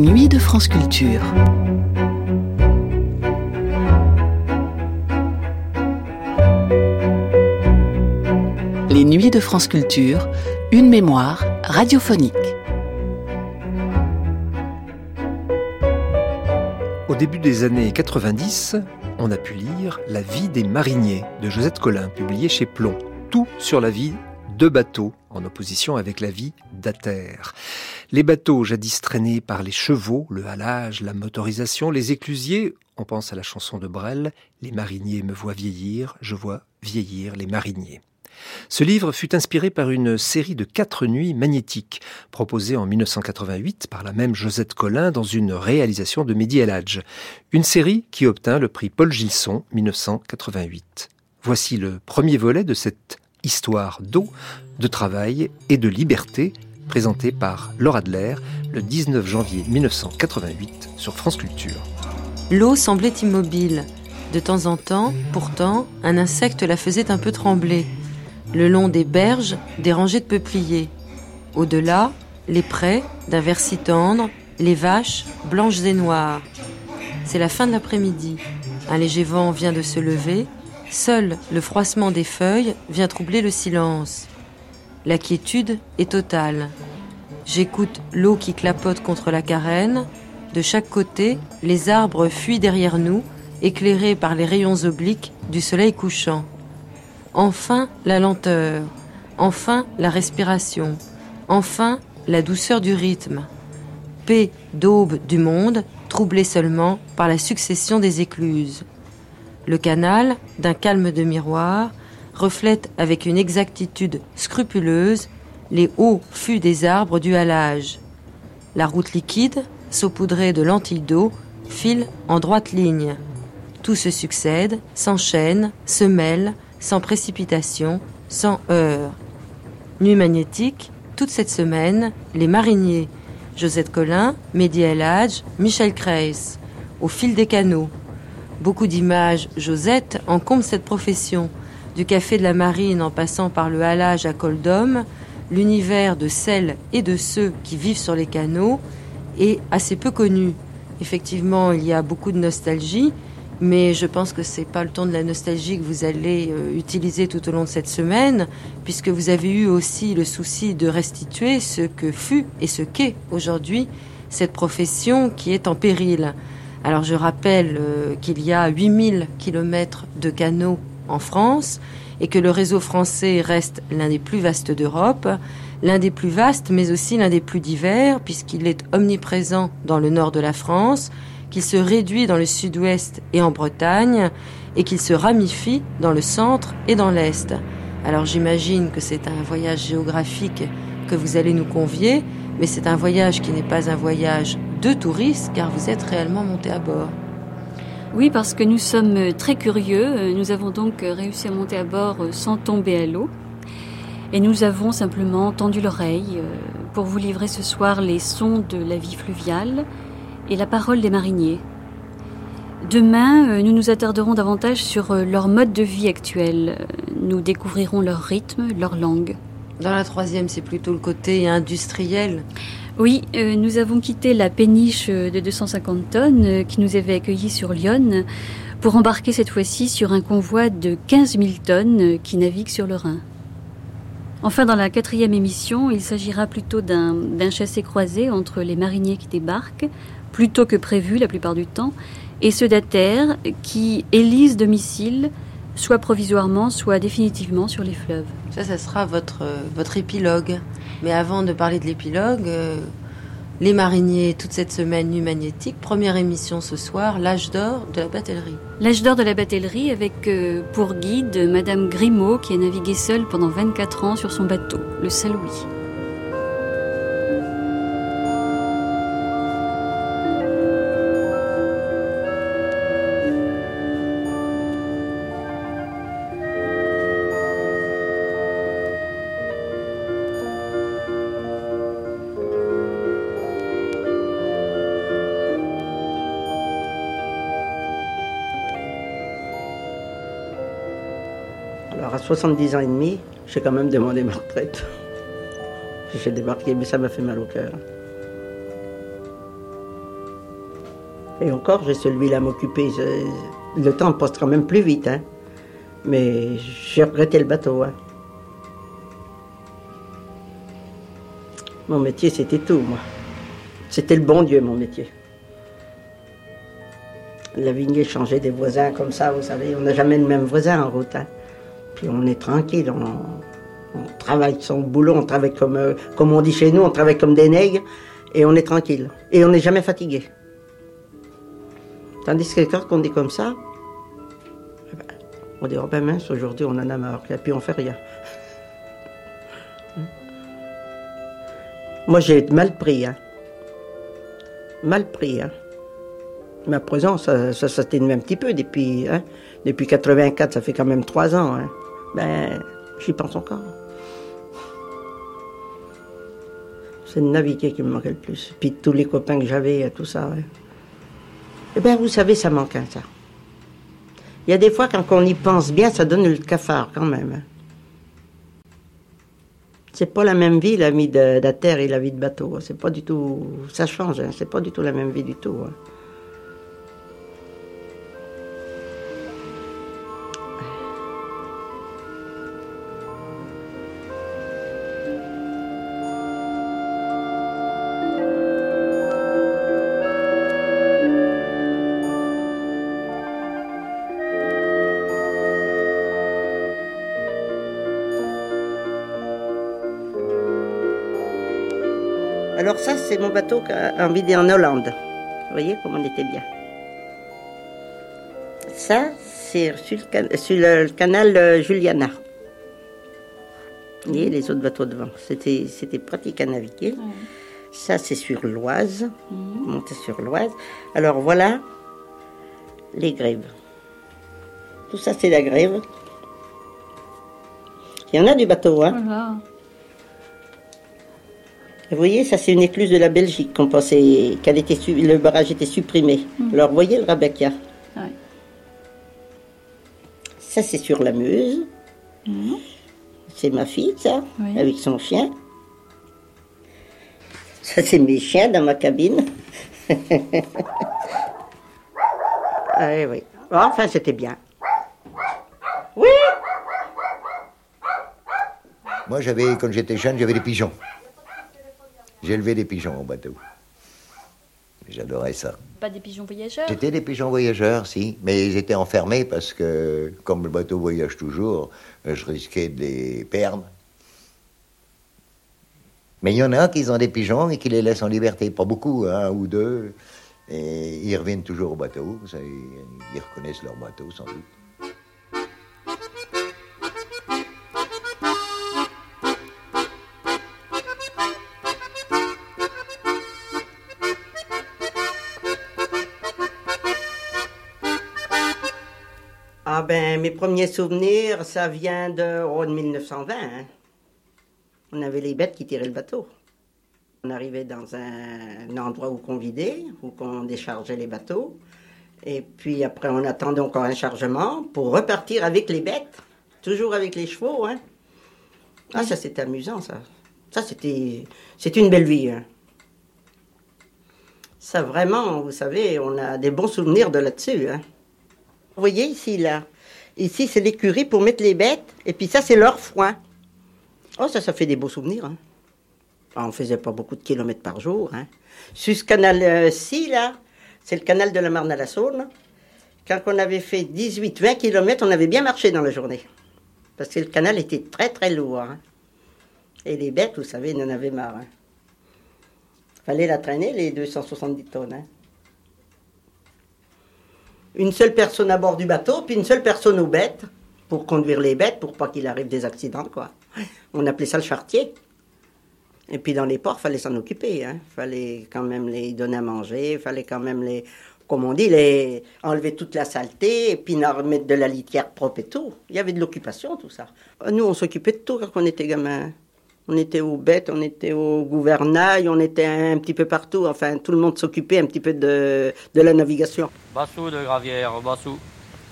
nuits de France Culture. Les nuits de France Culture, une mémoire radiophonique. Au début des années 90, on a pu lire La vie des mariniers de Josette Collin, publié chez Plomb. Tout sur la vie de bateaux, en opposition avec la vie d'à-terre. Les bateaux jadis traînés par les chevaux, le halage, la motorisation, les éclusiers, on pense à la chanson de Brel, « Les mariniers me voient vieillir, je vois vieillir les mariniers ». Ce livre fut inspiré par une série de 4 nuits magnétiques, proposée en 1988 par la même Josette Collin dans une réalisation de Mehdi El Hadj. Une série qui obtint le prix Paul Gilson 1988. Voici le premier volet de cette histoire d'eau, de travail et de liberté, présentée par Laura Adler le 19 janvier 1988 sur France Culture. L'eau semblait immobile. De temps en temps, pourtant, un insecte la faisait un peu trembler. Le long des berges, des rangées de peupliers. Au-delà, les prés, d'un vert si tendre, les vaches, blanches et noires. C'est la fin de l'après-midi. Un léger vent vient de se lever. Seul le froissement des feuilles vient troubler le silence. La quiétude est totale. J'écoute l'eau qui clapote contre la carène. De chaque côté, les arbres fuient derrière nous, éclairés par les rayons obliques du soleil couchant. Enfin, la lenteur. Enfin, la respiration. Enfin, la douceur du rythme. Paix d'aube du monde, troublée seulement par la succession des écluses. Le canal, d'un calme de miroir, reflète avec une exactitude scrupuleuse les hauts fûts des arbres du halage. La route liquide, saupoudrée de lentilles d'eau, file en droite ligne. Tout se succède, s'enchaîne, se mêle, sans précipitation, sans heurts. Nuit magnétique, toute cette semaine, les mariniers, Josette Collin, Mehdi El Hadj, Michel Kreis, au fil des canaux. Beaucoup d'images, Josette, encombrent cette profession. Du café de la marine en passant par le halage à Col d'Homme, l'univers de celles et de ceux qui vivent sur les canaux est assez peu connu. Effectivement, il y a beaucoup de nostalgie, mais je pense que c'est pas le ton de la nostalgie que vous allez utiliser tout au long de cette semaine, puisque vous avez eu aussi le souci de restituer ce que fut et ce qu'est aujourd'hui cette profession qui est en péril. Alors je rappelle qu'il y a 8000 km de canaux en France et que le réseau français reste l'un des plus vastes d'Europe, l'un des plus vastes mais aussi l'un des plus divers puisqu'il est omniprésent dans le nord de la France, qu'il se réduit dans le sud-ouest et en Bretagne et qu'il se ramifie dans le centre et dans l'est. Alors j'imagine que c'est un voyage géographique que vous allez nous convier, mais c'est un voyage qui n'est pas un voyage de touristes car vous êtes réellement monté à bord. Oui, parce que nous sommes très curieux. Nous avons donc réussi à monter à bord sans tomber à l'eau. Et nous avons simplement tendu l'oreille pour vous livrer ce soir les sons de la vie fluviale et la parole des mariniers. Demain, nous nous attarderons davantage sur leur mode de vie actuel. Nous découvrirons leur rythme, leur langue. Dans la troisième, c'est plutôt le côté industriel. Oui, nous avons quitté la péniche de 250 tonnes qui nous avait accueillis sur Lyon pour embarquer cette fois-ci sur un convoi de 15 000 tonnes qui navigue sur le Rhin. Enfin, dans la 4e émission, il s'agira plutôt d'un chassé-croisé entre les mariniers qui débarquent, plutôt que prévu la plupart du temps, et ceux d'à-terre qui élisent domicile, soit provisoirement, soit définitivement sur les fleuves. Ça sera votre épilogue. Mais avant de parler de l'épilogue, les mariniers, toute cette semaine, nuit magnétique, première émission ce soir, l'âge d'or de la batellerie. L'âge d'or de la batellerie avec pour guide Madame Grimaud qui a navigué seule pendant 24 ans sur son bateau, le Saint-Louis. Alors à 70 ans et demi, j'ai quand même demandé ma retraite. J'ai débarqué, mais ça m'a fait mal au cœur. Et encore, j'ai celui-là à m'occuper. Le temps passe quand même plus vite, hein. Mais j'ai regretté le bateau, hein. Mon métier, c'était tout, moi. C'était le bon Dieu, mon métier. La vigne changeait des voisins comme ça, vous savez. On n'a jamais le même voisin en route, hein. Puis on est tranquille, on travaille son boulot, on travaille comme on dit chez nous, on travaille comme des nègres, et on est tranquille. Et on n'est jamais fatigué. Tandis que quand on dit comme ça, on dit, oh ben mince, aujourd'hui on en a marre, et puis on fait rien. Moi j'ai mal pris, hein. Mal pris, hein. Mais à présent, ça s'atténue un petit peu depuis 84, ça fait quand même 3 ans, hein. Ben, j'y pense encore. C'est de naviguer qui me manquait le plus. Puis tous les copains que j'avais, tout ça, ouais. Eh bien, vous savez, ça manque, hein, ça. Il y a des fois, quand on y pense bien, ça donne le cafard, quand même. Hein. C'est pas la même vie, la vie de la terre et la vie de bateau. C'est pas du tout... Ça change, hein. C'est pas du tout la même vie du tout. Hein. Alors ça, c'est mon bateau en vidé en Hollande. Vous voyez comme on était bien. Ça, c'est sur le canal Juliana. Vous voyez les autres bateaux devant. C'était pratique à naviguer. Mmh. Ça, c'est sur l'Oise. Monter sur l'Oise. Alors voilà les grèves. Tout ça, c'est la grève. Il y en a du bateau, hein. Voilà. Vous voyez, ça c'est une écluse de la Belgique qu'on pensait le barrage était supprimé. Alors vous voyez le Rabeckia. Ouais. Ça c'est sur la Meuse. C'est ma fille, ça, oui. Avec son chien. Ça c'est mes chiens dans ma cabine. Ah, oui. Enfin c'était bien. Oui. Moi quand j'étais jeune, j'avais des pigeons. J'élevais des pigeons au bateau. J'adorais ça. Pas des pigeons voyageurs? C'était des pigeons voyageurs, si. Mais ils étaient enfermés parce que, comme le bateau voyage toujours, je risquais de les perdre. Mais il y en a qui ont des pigeons et qui les laissent en liberté. Pas beaucoup, un ou deux. Et ils reviennent toujours au bateau. Ils reconnaissent leur bateau, sans doute. Ah ben, mes premiers souvenirs, ça vient de 1920. Hein. On avait les bêtes qui tiraient le bateau. On arrivait dans un endroit où on vidait, où on déchargeait les bateaux. Et puis après, on attendait encore un chargement pour repartir avec les bêtes. Toujours avec les chevaux. Hein. Ah, ça c'était amusant, ça. Ça c'était une belle vie. Hein. Ça vraiment, vous savez, on a des bons souvenirs de là-dessus. Hein. Vous voyez ici, là. Ici, c'est l'écurie pour mettre les bêtes. Et puis ça, c'est leur foin. Oh, ça fait des beaux souvenirs. Hein. On ne faisait pas beaucoup de kilomètres par jour. Hein. Sur ce canal-ci, là, c'est le canal de la Marne à la Saône. Quand on avait fait 18-20 kilomètres, on avait bien marché dans la journée. Parce que le canal était très, très lourd. Hein. Et les bêtes, vous savez, ils en avaient marre. Hein. Fallait la traîner, les 270 tonnes. Hein. Une seule personne à bord du bateau, puis une seule personne aux bêtes, pour conduire les bêtes, pour pas qu'il arrive des accidents, quoi. On appelait ça le charretier. Et puis dans les ports, il fallait s'en occuper. Hein. Fallait quand même les donner à manger, il fallait quand même comme on dit, enlever toute la saleté, et puis remettre de la litière propre et tout. Il y avait de l'occupation, tout ça. Nous, on s'occupait de tout quand on était gamins. On était aux bêtes, on était au gouvernail, on était un petit peu partout. Enfin, tout le monde s'occupait un petit peu de la navigation. Bassou de Gravière, Bassou.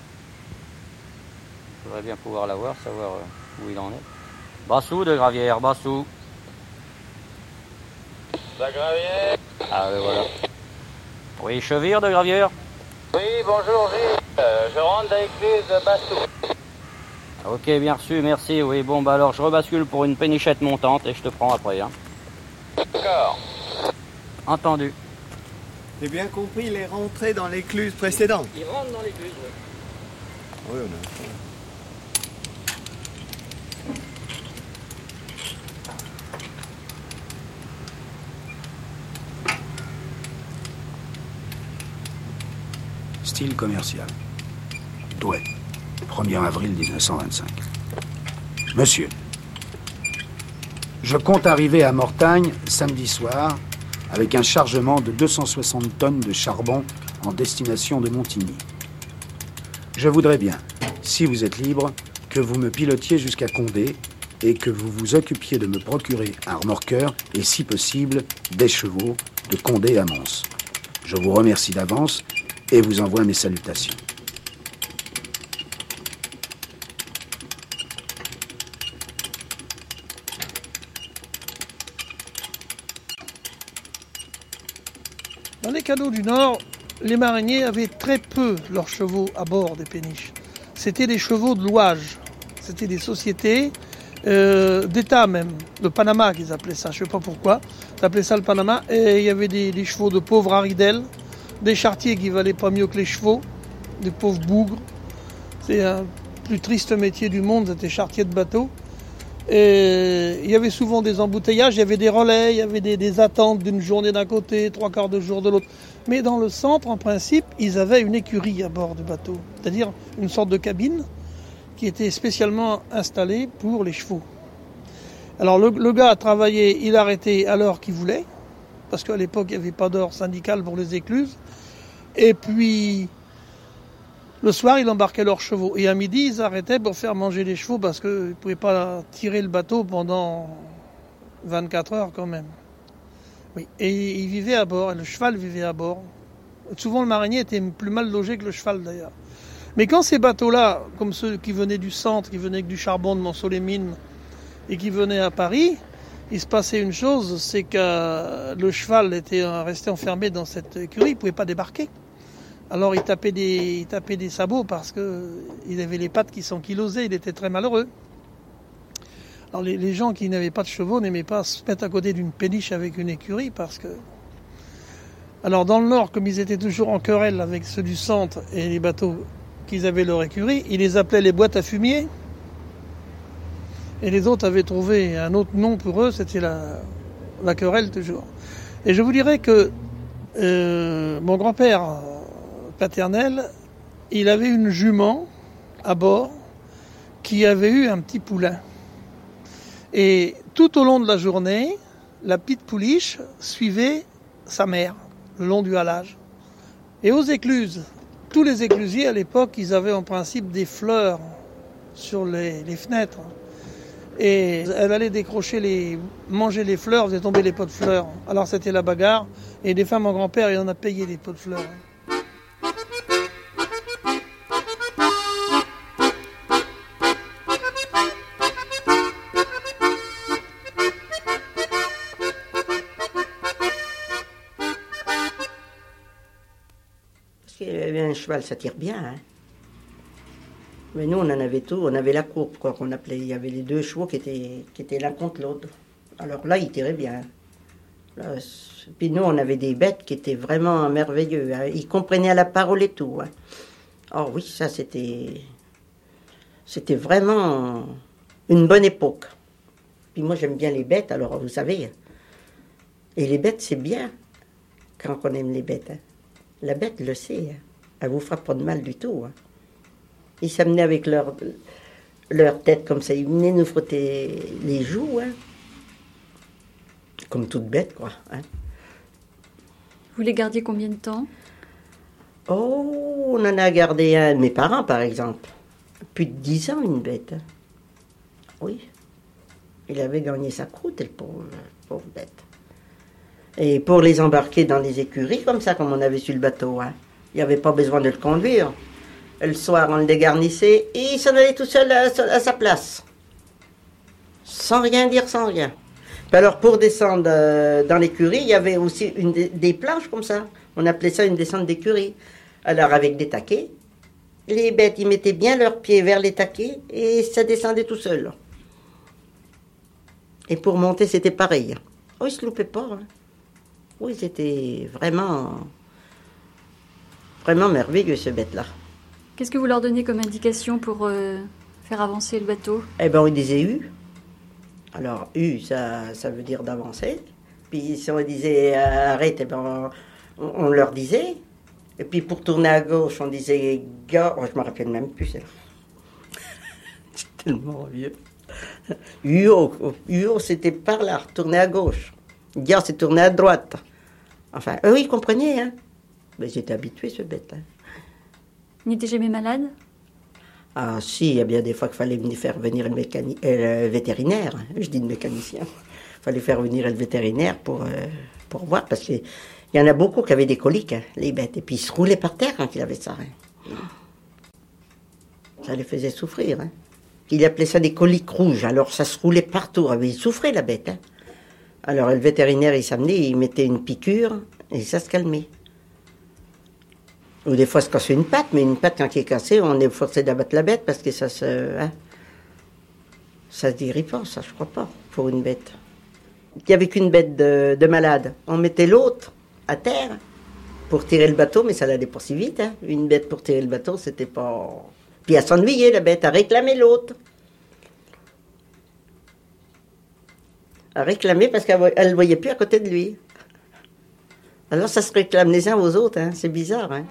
Il faudrait bien pouvoir l'avoir, savoir où il en est. Bassou de Gravière, Bassou. La Gravière. Ah, voilà. Oui, Chevire de Gravière. Oui, bonjour Gilles. Je rentre dans l'église de Bassou. Ok, bien reçu, merci. Oui, bon, bah alors je rebascule pour une pénichette montante et je te prends après. Hein. D'accord. Entendu. J'ai bien compris, il est rentré dans l'écluse précédente. Il rentre dans l'écluse, oui. Oui, on a... Style commercial. Douai. 1er avril 1925. Monsieur, je compte arriver à Mortagne samedi soir avec un chargement de 260 tonnes de charbon en destination de Montigny. Je voudrais bien, si vous êtes libre, que vous me pilotiez jusqu'à Condé et que vous vous occupiez de me procurer un remorqueur et, si possible, des chevaux de Condé à Mons. Je vous remercie d'avance et vous envoie mes salutations. Dans les canaux du Nord, les mariniers avaient très peu leurs chevaux à bord des péniches. C'était des chevaux de louage. C'était des sociétés d'État même. Le Panama qu'ils appelaient ça, je ne sais pas pourquoi. Ils appelaient ça le Panama. Et il y avait des chevaux de pauvres haridelles, des charretiers qui valaient pas mieux que les chevaux, des pauvres bougres. C'est un plus triste métier du monde, c'était charretier de bateau. Et il y avait souvent des embouteillages, il y avait des relais, il y avait des attentes d'une journée d'un côté, 3/4 de jour de l'autre. Mais dans le centre, en principe, ils avaient une écurie à bord du bateau, c'est-à-dire une sorte de cabine qui était spécialement installée pour les chevaux. Alors le gars travaillait, il arrêtait à l'heure qu'il voulait, parce qu'à l'époque, il n'y avait pas d'heure syndicale pour les écluses. Et puis, le soir, ils embarquaient leurs chevaux. Et à midi, ils arrêtaient pour faire manger les chevaux parce qu'ils ne pouvaient pas tirer le bateau pendant 24 heures quand même. Oui. Et ils vivaient à bord, et le cheval vivait à bord. Souvent, le marinier était plus mal logé que le cheval d'ailleurs. Mais quand ces bateaux-là, comme ceux qui venaient du centre, qui venaient avec du charbon de Monceau-les-Mines et qui venaient à Paris, il se passait une chose, c'est que le cheval était resté enfermé dans cette écurie, il ne pouvait pas débarquer. Alors il tapait des sabots parce qu'il avait les pattes qui s'ankylosées, il était très malheureux. Alors les gens qui n'avaient pas de chevaux n'aimaient pas se mettre à côté d'une péniche avec une écurie parce que... Alors dans le Nord, comme ils étaient toujours en querelle avec ceux du centre et les bateaux qu'ils avaient leur écurie, ils les appelaient les boîtes à fumier. Et les autres avaient trouvé un autre nom pour eux, c'était la querelle toujours. Et je vous dirais que mon grand-père paternel, il avait une jument à bord qui avait eu un petit poulain. Et tout au long de la journée, la petite pouliche suivait sa mère le long du halage. Et aux écluses, tous les éclusiers à l'époque, ils avaient en principe des fleurs sur les fenêtres. Et elle allait manger les fleurs, faisait tomber les pots de fleurs. Alors c'était la bagarre. Et des fois, mon grand-père, il en a payé les pots de fleurs. Parce qu'il y avait un cheval, ça tire bien, hein. Mais nous, on en avait tout. On avait la courbe, quoi, qu'on appelait. Il y avait les deux chevaux qui étaient l'un contre l'autre. Alors là, ils tiraient bien. Là, puis nous, on avait des bêtes qui étaient vraiment merveilleux. Hein. Ils comprenaient à la parole et tout. Hein. Oh oui, ça, c'était vraiment une bonne époque. Puis moi, j'aime bien les bêtes, alors vous savez. Et les bêtes, c'est bien quand on aime les bêtes. Hein. La bête le sait. Hein. Elle vous fera pas de mal du tout. Hein. Ils s'amenaient avec leur tête comme ça. Ils venaient nous frotter les joues, hein. Comme toute bête, quoi. Hein. Vous les gardiez combien de temps? Oh, on en a gardé un de mes parents, par exemple. Plus de 10 ans, une bête. Hein. Oui. Il avait gagné sa croûte, le pauvre bête. Et pour les embarquer dans les écuries, comme ça, comme on avait sur le bateau, hein, il n'y avait pas besoin de le conduire. Le soir, on le dégarnissait et il s'en allait tout seul à sa place. Sans rien dire, sans rien. Puis alors, pour descendre dans l'écurie, il y avait aussi des planches comme ça. On appelait ça une descente d'écurie. Alors, avec des taquets, les bêtes, ils mettaient bien leurs pieds vers les taquets et ça descendait tout seul. Et pour monter, c'était pareil. Oh, ils ne se loupaient pas. Hein. Oui, c'était vraiment merveilleux, ce bête-là. Qu'est-ce que vous leur donnez comme indication pour faire avancer le bateau? Eh bien, on disait U. Alors, U, ça veut dire d'avancer. Puis, si on disait arrête, eh ben, on leur disait. Et puis, pour tourner à gauche, on disait gars. Oh, je me rappelle même plus, c'est là. C'est tellement vieux. U, c'était par là, tourner à gauche. Gars, c'est tourner à droite. Enfin, eux, ils comprenaient, hein. Mais j'étais habitué, ce bête, hein. Il n'était jamais malade? Ah si, il y a bien des fois qu'il fallait faire venir le vétérinaire. Je dis le mécanicien. Il fallait faire venir le vétérinaire pour voir, parce qu'il y en a beaucoup qui avaient des coliques, hein, les bêtes. Et puis ils se roulaient par terre quand ils avaient ça. Hein. Ça les faisait souffrir. Hein. Il appelait ça des coliques rouges, alors ça se roulait partout. Il souffrait, la bête. Hein. Alors le vétérinaire, il s'amenait, il mettait une piqûre, et ça se calmait. Ou des fois, se cassait une patte, mais une patte, quand elle est cassée, on est forcé d'abattre la bête parce que ça se guérit pas, ça, je crois pas, pour une bête. Il n'y avait qu'une bête de malade. On mettait l'autre à terre pour tirer le bateau, mais ça l'allait pas si vite. Hein. Une bête pour tirer le bateau, c'était pas... Puis elle s'ennuyait, la bête, à réclamer l'autre. À réclamer parce qu'elle ne le voyait plus à côté de lui. Alors ça se réclame les uns aux autres, hein. C'est bizarre, hein.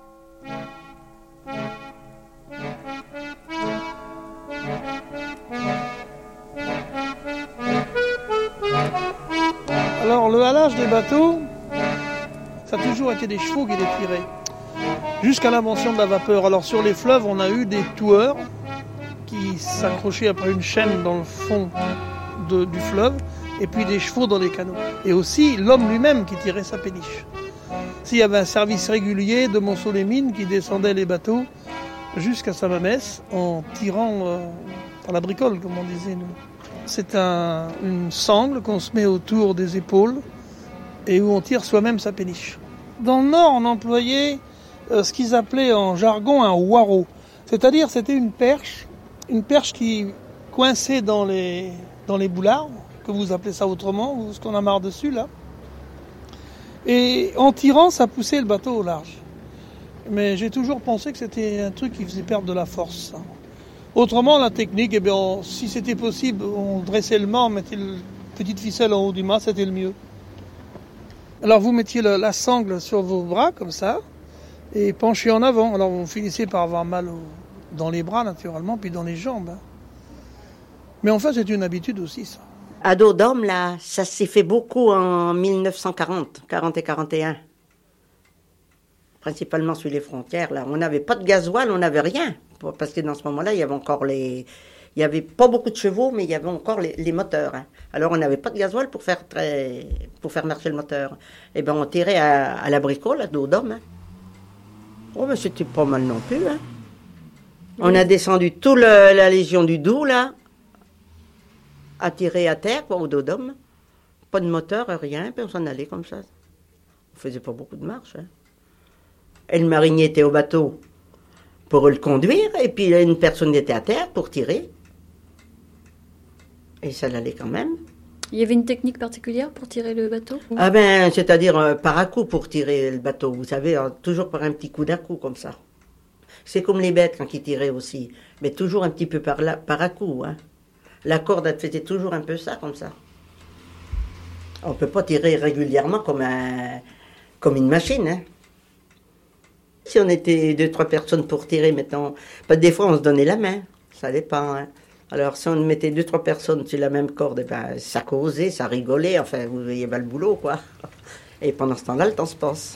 Alors le halage des bateaux, ça a toujours été des chevaux qui les tiraient, jusqu'à l'invention de la vapeur. Alors sur les fleuves, on a eu des toueurs qui s'accrochaient après une chaîne dans le fond du fleuve, et puis des chevaux dans les canots. Et aussi l'homme lui-même qui tirait sa péniche. S'il y avait un service régulier de Montceau-les-Mines qui descendait les bateaux jusqu'à Saint-Mamès en tirant par la bricole, comme on disait nous. C'est une sangle qu'on se met autour des épaules et où on tire soi-même sa péniche. Dans le Nord, on employait ce qu'ils appelaient en jargon un waro. C'est-à-dire, c'était une perche qui coinçait dans les boulards, que vous appelez ça autrement, ou ce qu'on a marre dessus là. Et en tirant, ça poussait le bateau au large. Mais j'ai toujours pensé que c'était un truc qui faisait perdre de la force. Ça. Autrement, la technique, eh bien, si c'était possible, on dressait le mât, on mettait une petite ficelle en haut du mât, c'était le mieux. Alors vous mettiez la sangle sur vos bras, comme ça, et penchez en avant. Alors vous finissez par avoir mal dans les bras, naturellement, puis dans les jambes. Hein. Mais enfin, c'est une habitude aussi, ça. À dos d'homme, là, ça s'est fait beaucoup en 1940, 40 et 41. Principalement sur les frontières, là. On n'avait pas de gasoil, on n'avait rien. Parce que dans ce moment-là, il y avait encore il y avait pas beaucoup de chevaux, mais il y avait encore les moteurs. Hein. Alors on n'avait pas de gasoil pour faire marcher le moteur. Et ben on tirait à la bricole, à dos d'homme. Hein. Oh, mais c'était pas mal non plus. Hein. On a descendu toute la Légion du Doubs, là, à tirer à terre, quoi, au dos d'homme. Pas de moteur, rien, puis on s'en allait comme ça. On faisait pas beaucoup de marche. Hein. Et le marinier était au bateau pour le conduire, et puis une personne était à terre pour tirer. Et ça l'allait quand même. Il y avait une technique particulière pour tirer le bateau? Ah ben, c'est-à-dire par à coup pour tirer le bateau, vous savez, toujours par un petit coup d'un coup, comme ça. C'est comme les bêtes quand ils tiraient aussi, mais toujours un petit peu par à coup, hein. La corde, elle faisait toujours un peu ça, comme ça. On ne peut pas tirer régulièrement comme une machine, hein. Si on était 2-3 personnes pour tirer, maintenant, des fois on se donnait la main, ça dépend. Hein. Alors si on mettait 2-3 personnes sur la même corde, ben, ça causait, ça rigolait, enfin vous voyez bien le boulot, quoi. Et pendant ce temps-là, le temps se passe.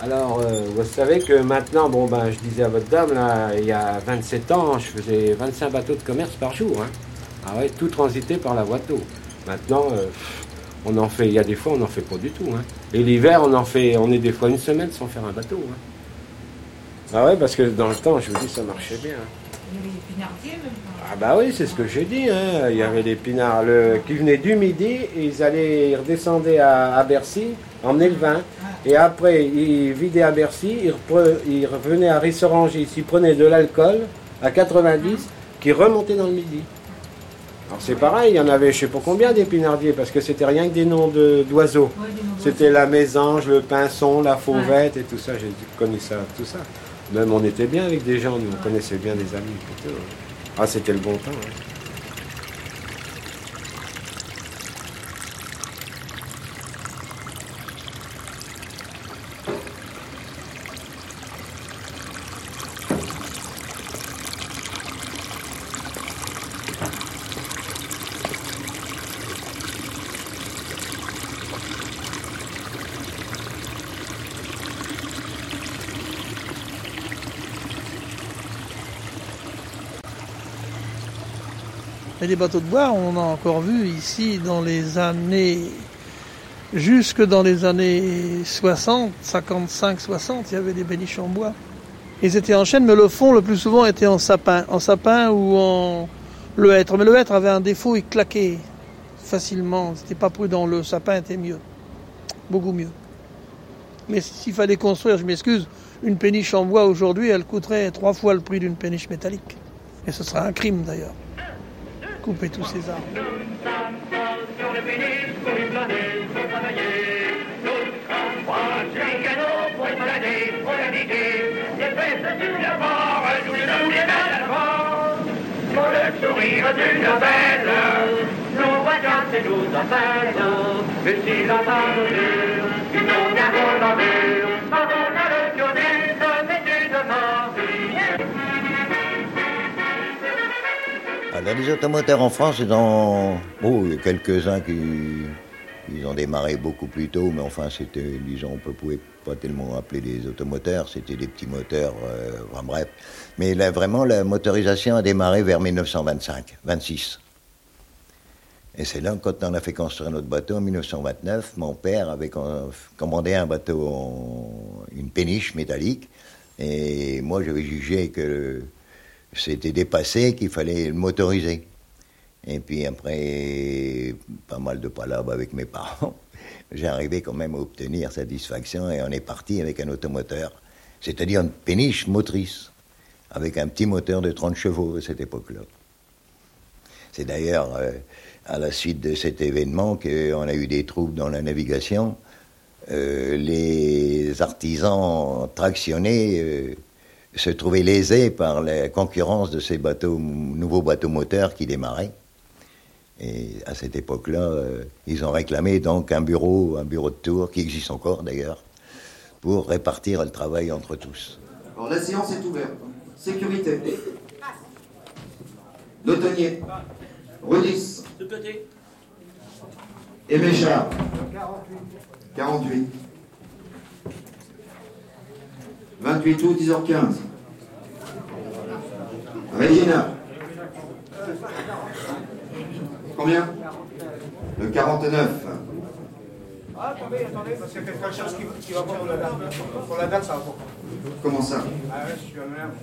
Alors, vous savez que maintenant, je disais à votre dame, là, il y a 27 ans, je faisais 25 bateaux de commerce par jour. Hein. Ah ouais, tout transité par la voie d'eau. Maintenant, on en fait, il y a des fois, on n'en fait pas du tout. Hein. Et l'hiver, on est des fois une semaine sans faire un bateau. Hein. Ah ouais, parce que dans le temps, je vous dis, ça marchait bien. Hein. Il y avait les pinardiers même. Ah bah oui, c'est ce que j'ai dit. Hein. Il y avait des pinards qui venaient du midi, et ils redescendaient à Bercy, emmenaient le vin. Et après, ils vidaient à Bercy, ils revenaient à Rissorange, ils prenaient de l'alcool à 90, qui remontait dans le midi. Alors c'est pareil, il y en avait je sais pas combien des pinardiers, parce que c'était rien que des noms d'oiseaux. Ouais, c'était la mésange, le pinson, la fauvette et tout ça, j'ai connu ça, tout ça. Même on était bien avec des gens, nous on connaissait bien des amis. Plutôt. Ah, c'était le bon temps. Hein. Et les bateaux de bois, on a encore vu ici dans les années, jusque dans les années 60, 55, 60, il y avait des péniches en bois. Ils étaient en chêne, mais le fond le plus souvent était en sapin ou en le hêtre. Mais le hêtre avait un défaut, il claquait facilement, c'était pas prudent, le sapin était mieux, beaucoup mieux. Mais s'il fallait construire, je m'excuse, une péniche en bois aujourd'hui, elle coûterait 3 fois le prix d'une péniche métallique. Et ce sera un crime d'ailleurs. Couper tous ces arbres. Nous sommes sur le péniche pour y planer, pour travailler. Nous sommes sur les canaux pour y balader, pour naviguer. Les fesses sur la bord, nous les mains à l'avant. Pour le sourire d'une belle, nous voyons et nous appellent. Et si la table dure, ils n'ont bien beau l'avenir. Quand on a le pionnier, ça fait une mort. Alors, les automoteurs en France, il y a quelques-uns qui ont démarré beaucoup plus tôt, mais enfin, c'était, disons, on ne pouvait pas tellement appeler des automoteurs, c'était des petits moteurs, bref. Mais là, vraiment, la motorisation a démarré vers 1925-26. Et c'est là, quand on a fait construire notre bateau en 1929, mon père avait commandé un bateau, une péniche métallique, et moi, j'avais jugé que c'était dépassé, qu'il fallait le motoriser. Et puis après pas mal de palabres avec mes parents, j'ai arrivé quand même à obtenir satisfaction et on est parti avec un automoteur, c'est-à-dire une péniche motrice, avec un petit moteur de 30 chevaux à cette époque-là. C'est d'ailleurs à la suite de cet événement qu'on a eu des troubles dans la navigation. Les artisans tractionnés se trouvaient lésés par la concurrence de ces nouveaux bateaux moteurs qui démarraient. Et à cette époque-là, ils ont réclamé donc un bureau de tour, qui existe encore d'ailleurs, pour répartir le travail entre tous. Alors la séance est ouverte. Sécurité. Dautonnier. Rodis. Et Méchard. 48. 28 août, 10h15. Régina. Combien? Le 49. Ah, attendez, parce qu'il y a quelque chose qui va pas pour la date. Pour la date, ça va pas. Comment ça? Ah ouais, je suis à Melun.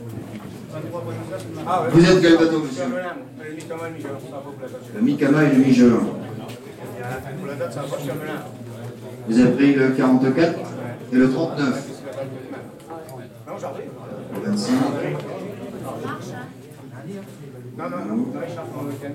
Vous êtes quel bateau, monsieur? Le Mikama et le Mijeur, ça va pas pour la date. Le Mikama et le Mijeur. Pour la date, ça va pas, je suis à Melun. Vous avez pris le 44 et le 39. Non, j'arrive. 25. Non, il charge mon week-end.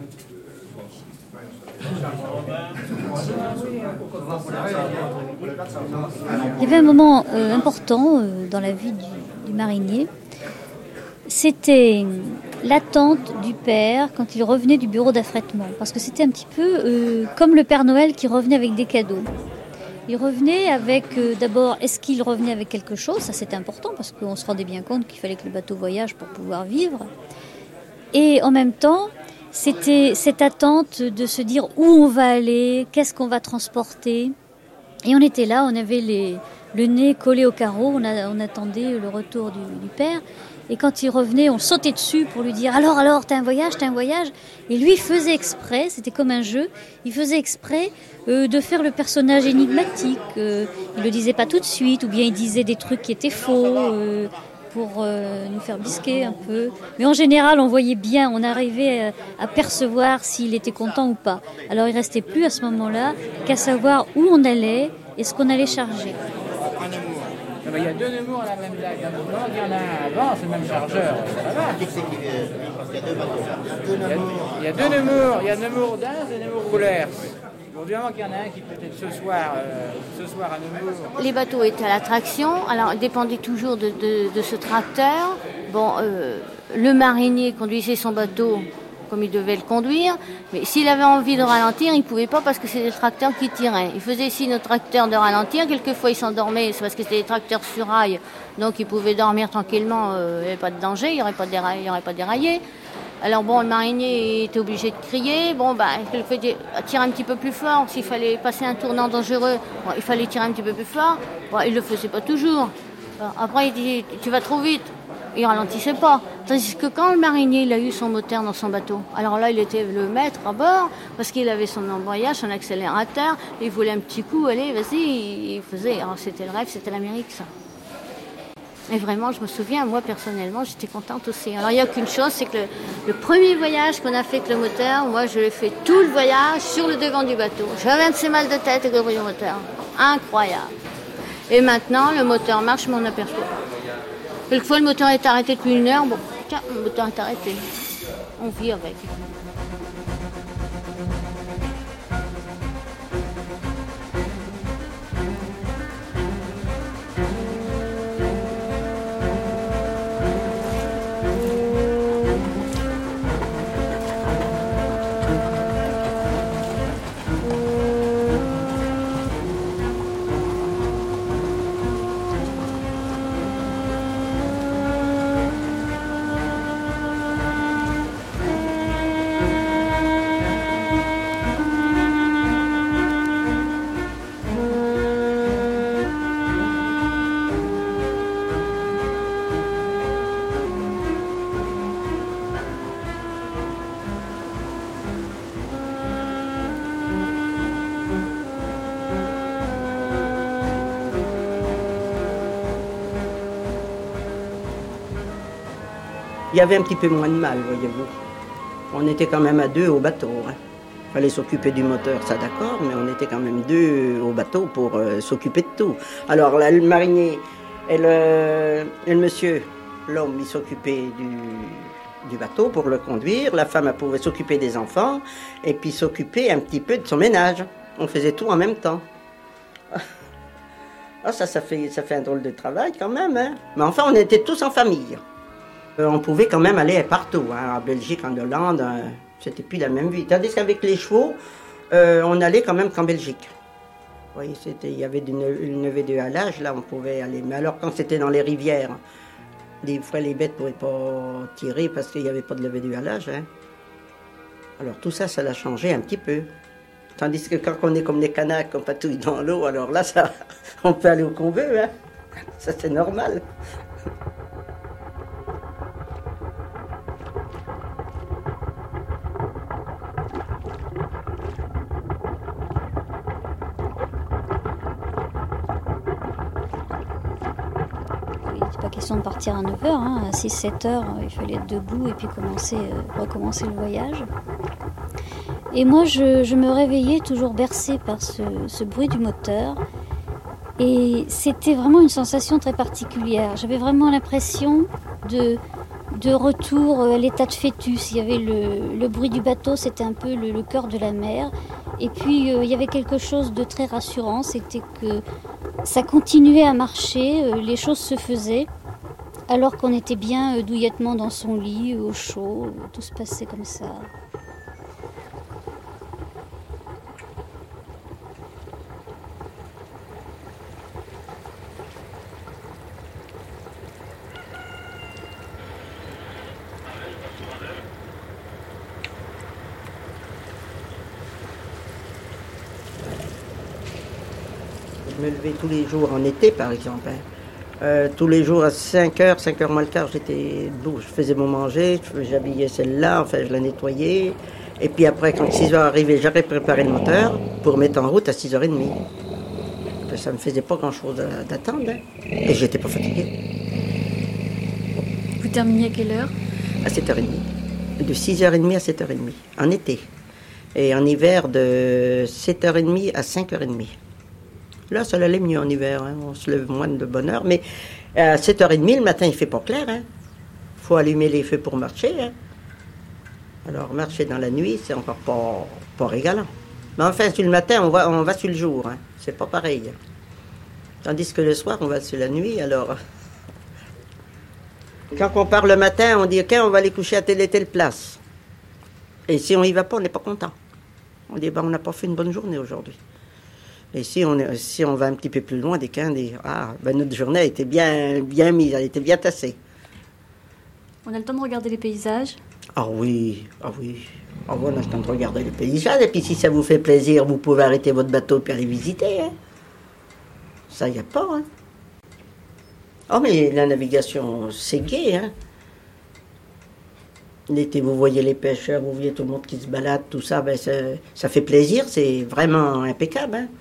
Il y avait un moment important dans la vie du marinier. C'était l'attente du père quand il revenait du bureau d'affrètement. Parce que c'était un petit peu comme le Père Noël qui revenait avec des cadeaux. Il revenait avec, d'abord, est-ce qu'il revenait avec quelque chose? Ça, c'était important parce qu'on se rendait bien compte qu'il fallait que le bateau voyage pour pouvoir vivre. Et en même temps, c'était cette attente de se dire où on va aller, qu'est-ce qu'on va transporter. Et on était là, on avait le nez collé au carreau. On attendait le retour du père. Et quand il revenait, on sautait dessus pour lui dire « Alors, t'as un voyage ?» Et lui, il faisait exprès, c'était comme un jeu, il faisait exprès de faire le personnage énigmatique. Il le disait pas tout de suite, ou bien il disait des trucs qui étaient faux pour nous faire bisquer un peu. Mais en général, on voyait bien, on arrivait à percevoir s'il était content ou pas. Alors il restait plus à ce moment-là qu'à savoir où on allait et ce qu'on allait charger. Il y a deux Nemours à la même date. Il y en a un avant, c'est le même chargeur. Il y a deux Nemours. Il y a Nemours d'Ins et Nemours Roulers. Évidemment qu'il y en a un qui peut-être ce soir à Nemours. Les bateaux étaient à la traction, alors ils dépendaient toujours de ce tracteur. Bon, le marinier conduisait son bateau comme il devait le conduire, mais s'il avait envie de ralentir, il ne pouvait pas parce que c'était le tracteur qui tirait. Il faisait signe au tracteur de ralentir, quelquefois il s'endormait, c'est parce que c'était des tracteurs sur rail, donc il pouvait dormir tranquillement, il n'y avait pas de danger, il n'y aurait pas déraillé. Alors bon, le marinier était obligé de crier, il fallait tirer un petit peu plus fort, s'il fallait passer un tournant dangereux, il fallait tirer un petit peu plus fort, il ne le faisait pas toujours. Après il dit, tu vas trop vite. Il ralentissait pas. Tandis que quand le marinier il a eu son moteur dans son bateau, alors là il était le maître à bord parce qu'il avait son embrayage, son accélérateur, il voulait un petit coup, allez, vas-y, il faisait. Alors c'était le rêve, c'était l'Amérique ça. Et vraiment, je me souviens, moi personnellement, j'étais contente aussi. Alors il n'y a qu'une chose, c'est que le premier voyage qu'on a fait avec le moteur, moi je l'ai fait tout le voyage sur le devant du bateau. J'avais un de ces mal de tête avec le bruit du moteur. Incroyable. Et maintenant, le moteur marche, mais on n'aperçoit pas. Quelquefois, le moteur est arrêté depuis 1 heure. Bon, tiens, le moteur est arrêté. On vit avec. Il y avait un petit peu moins de mal, voyez-vous. On était quand même à 2 au bateau. Il fallait s'occuper du moteur, ça d'accord, mais on était quand même 2 au bateau pour s'occuper de tout. Alors là, le marinier et le monsieur, l'homme, il s'occupait du bateau pour le conduire. La femme, elle pouvait s'occuper des enfants et puis s'occuper un petit peu de son ménage. On faisait tout en même temps. Ça fait un drôle de travail quand même. Hein. Mais enfin, on était tous en famille. On pouvait quand même aller partout, en Belgique, en Hollande, c'était plus la même vie. Tandis qu'avec les chevaux, on allait quand même qu'en Belgique. Oui, il y avait une levée de halage, là on pouvait aller. Mais alors quand c'était dans les rivières, des fois les bêtes ne pouvaient pas tirer parce qu'il n'y avait pas de levée de halage. Hein. Alors tout ça, ça l'a changé un petit peu. Tandis que quand on est comme des canaques, qu'on patouille dans l'eau, alors là, ça, on peut aller où qu'on veut. Hein. Ça c'est normal. Pas question de partir à 9h, à 6-7 heures, il fallait être debout et puis recommencer le voyage. Et moi, je me réveillais toujours bercée par ce bruit du moteur. Et c'était vraiment une sensation très particulière. J'avais vraiment l'impression de retour à l'état de fœtus. Il y avait le bruit du bateau, c'était un peu le cœur de la mer. Et puis, il y avait quelque chose de très rassurant, c'était que ça continuait à marcher, les choses se faisaient, alors qu'on était bien douillettement dans son lit, au chaud, tout se passait comme ça. Je me levais tous les jours en été, par exemple. Tous les jours à 5h moins le quart, j'étais debout. Je faisais mon manger, j'habillais celle-là, enfin je la nettoyais. Et puis après, quand 6h arrivait, j'aurais préparé le moteur pour mettre en route à 6h30. Ça ne me faisait pas grand-chose d'attendre. Hein. Et j'étais pas fatigué. Vous terminiez à quelle heure? À 7h30. De 6h30 à 7h30, en été. Et en hiver, de 7h30 à 5h30. Là, ça allait mieux en hiver. Hein. On se lève moins de bonne heure. Mais à 7h30, le matin, il fait pas clair. Il faut allumer les feux pour marcher. Hein. Alors, marcher dans la nuit, c'est encore pas régalant. Mais enfin, sur le matin, on va sur le jour. Hein. C'est pas pareil. Tandis que le soir, on va sur la nuit, alors... Quand on part le matin, on dit « on va aller coucher à telle et telle place ». Et si on y va pas, on n'est pas content. On dit « on n'a pas fait une bonne journée aujourd'hui ». Et si on va un petit peu plus loin, on dit « notre journée a été bien mise, elle était bien tassée ». On a le temps de regarder les paysages? Ah oui. On a le temps de regarder les paysages. Et puis si ça vous fait plaisir, vous pouvez arrêter votre bateau et aller visiter. Hein. Ça, il n'y a pas. Hein. Oh, mais la navigation, c'est gai. Hein. L'été, vous voyez les pêcheurs, vous voyez tout le monde qui se balade, tout ça. Ben, ça fait plaisir, c'est vraiment impeccable. Hein.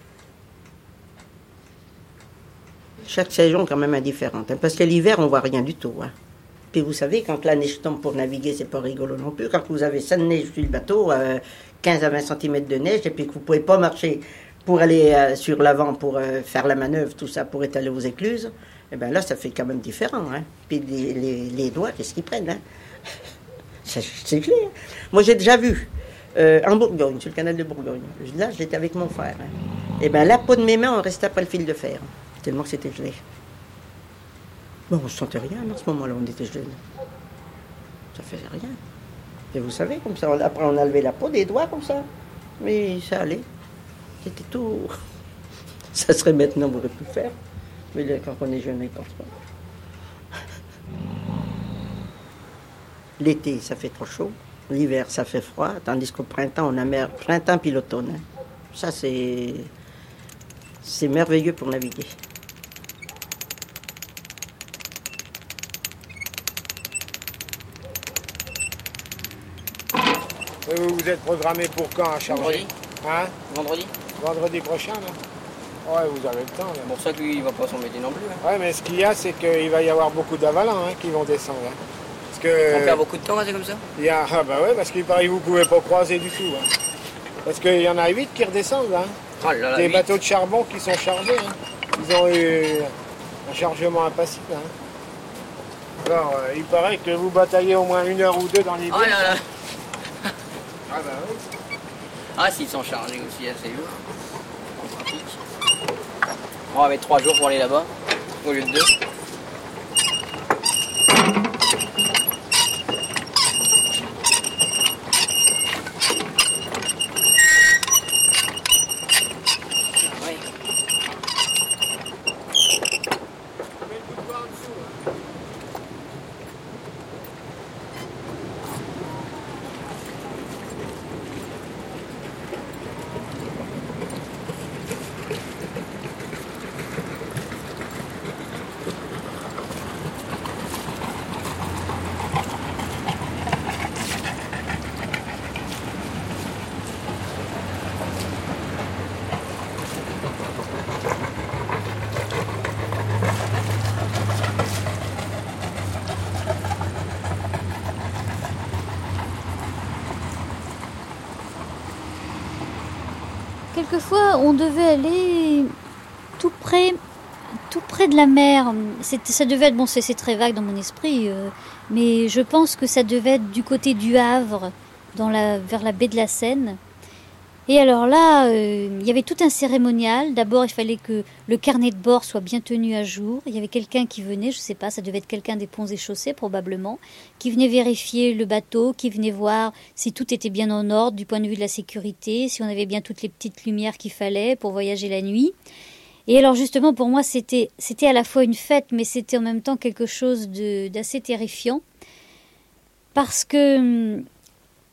Chaque saison, quand même, est différente. Hein, parce que l'hiver, on ne voit rien du tout. Hein. Puis vous savez, quand la neige tombe pour naviguer, c'est pas rigolo non plus. Quand vous avez ça de neige sur le bateau, 15 à 20 cm de neige, et puis que vous ne pouvez pas marcher pour aller sur l'avant, pour faire la manœuvre, tout ça, pour étaler aux écluses, eh bien là, ça fait quand même différent. Hein. Puis les doigts, qu'est-ce qu'ils prennent? Hein. C'est gelé. Hein. Moi, j'ai déjà vu, en Bourgogne, sur le canal de Bourgogne. Là, j'étais avec mon frère. Hein. Et bien, la peau de mes mains, on restait après le fil de fer, tellement que c'était gelé. Bon, on ne sentait rien à ce moment-là, on était jeunes. Ça faisait rien. Et vous savez, comme ça, après on a levé la peau des doigts comme ça. Mais ça allait. C'était tout. Ça serait maintenant, on aurait pu le faire. Mais là, quand on est jeune, on ne pense pas. L'été, ça fait trop chaud. L'hiver, ça fait froid. Tandis qu'au printemps, on a printemps puis l'automne. Hein. Ça, c'est merveilleux pour naviguer. Vous êtes programmé pour quand à charger? Vendredi. Hein? Vendredi. Vendredi prochain, là? Ouais, vous avez le temps, là. C'est pour ça qu'il ne va pas s'embêter non plus. Hein. Ouais, mais ce qu'il y a, c'est qu'il va y avoir beaucoup d'avalants qui vont descendre. Hein. Parce que... On perd beaucoup de temps, c'est comme ça? Ah bah ouais, parce qu'il paraît que vous ne pouvez pas croiser du tout. Hein. Parce qu'il y en a 8 qui redescendent. Hein. Oh là là, des 8. bateaux de charbon qui sont chargés. Hein. Ils ont eu un chargement impassible. Hein. Alors, il paraît que vous bataillez au moins 1 heure ou 2 dans les Oh là là. Ah bah oui. Ah, s'ils sont chargés aussi, c'est lourd. On va mettre 3 jours pour aller là-bas, au lieu de 2. Quelquefois, on devait aller tout près de la mer. Ça devait être, bon, c'est très vague dans mon esprit, mais je pense que ça devait être du côté du Havre, vers la baie de la Seine. Et alors là, il y avait tout un cérémonial. D'abord, il fallait que le carnet de bord soit bien tenu à jour. Il y avait quelqu'un qui venait, je ne sais pas, ça devait être quelqu'un des ponts et chaussées probablement, qui venait vérifier le bateau, qui venait voir si tout était bien en ordre du point de vue de la sécurité, si on avait bien toutes les petites lumières qu'il fallait pour voyager la nuit. Et alors justement, pour moi, c'était à la fois une fête, mais c'était en même temps quelque chose d'assez terrifiant. Parce que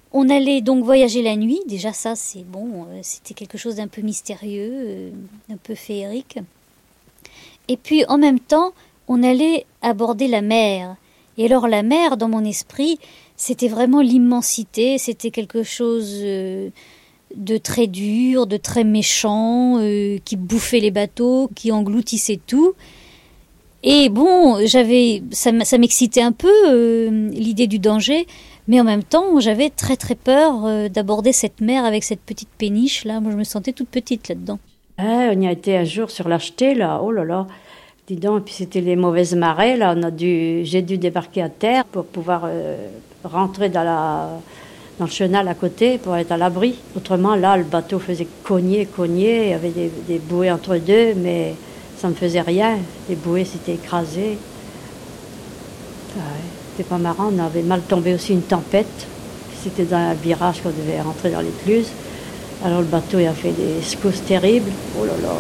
On allait donc voyager la nuit. Déjà ça, c'est bon, c'était quelque chose d'un peu mystérieux, un peu féerique. Et puis en même temps, on allait aborder la mer. Et alors la mer, dans mon esprit, c'était vraiment l'immensité, c'était quelque chose de très dur, de très méchant, qui bouffait les bateaux, qui engloutissait tout. Et bon, ça m'excitait un peu, l'idée du danger, mais en même temps, j'avais très très peur d'aborder cette mer avec cette petite péniche, là. Moi, je me sentais toute petite là-dedans. On y a été un jour sur l'Acheté, là, oh là là. Dis donc, et puis c'était les mauvaises marées, là, j'ai dû débarquer à terre pour pouvoir rentrer dans le chenal à côté pour être à l'abri. Autrement, là, le bateau faisait cogner, il y avait des bouées entre deux, mais ça ne me faisait rien. Les bouées s'étaient écrasées. Ouais, c'était pas marrant, on avait mal tombé aussi une tempête. C'était dans un virage qu'on devait rentrer dans l'écluse. Alors le bateau il a fait des secousses terribles. Oh là là.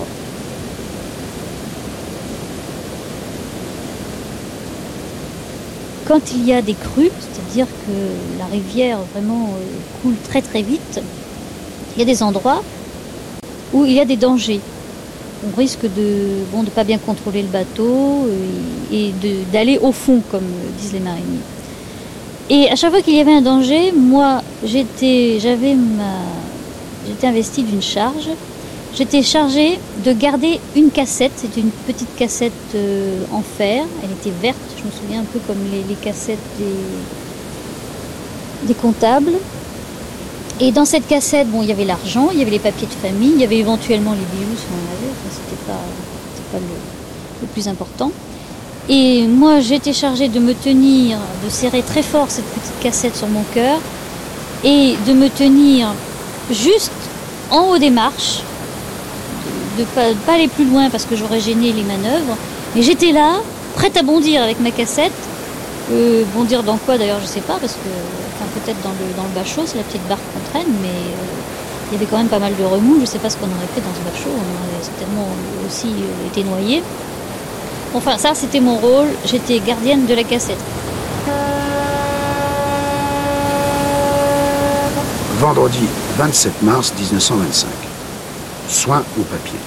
Quand il y a des crues, c'est-à-dire que la rivière vraiment coule très très vite, il y a des endroits où il y a des dangers. On risque de pas bien contrôler le bateau et d'aller au fond, comme disent les mariniers. Et à chaque fois qu'il y avait un danger, moi j'étais investie d'une charge. J'étais chargée de garder une cassette, c'était une petite cassette en fer, elle était verte, je me souviens un peu comme les cassettes des comptables. Et dans cette cassette, bon, il y avait l'argent, il y avait les papiers de famille, il y avait éventuellement les bijoux si on en avait, enfin, c'était pas le plus important. Et moi j'étais chargée de me tenir, de serrer très fort cette petite cassette sur mon cœur et de me tenir juste en haut des marches, de pas aller plus loin parce que j'aurais gêné les manœuvres. Mais j'étais là, prête à bondir avec ma cassette. Bondir dans quoi d'ailleurs, je sais pas, parce que peut-être dans le bachot, c'est la petite barque qu'on traîne, mais il y avait quand même pas mal de remous. Je sais pas ce qu'on aurait fait dans ce bachot, on aurait certainement aussi été noyés. Enfin, ça c'était mon rôle, j'étais gardienne de la cassette. Vendredi 27 mars 1925. Soins au papier.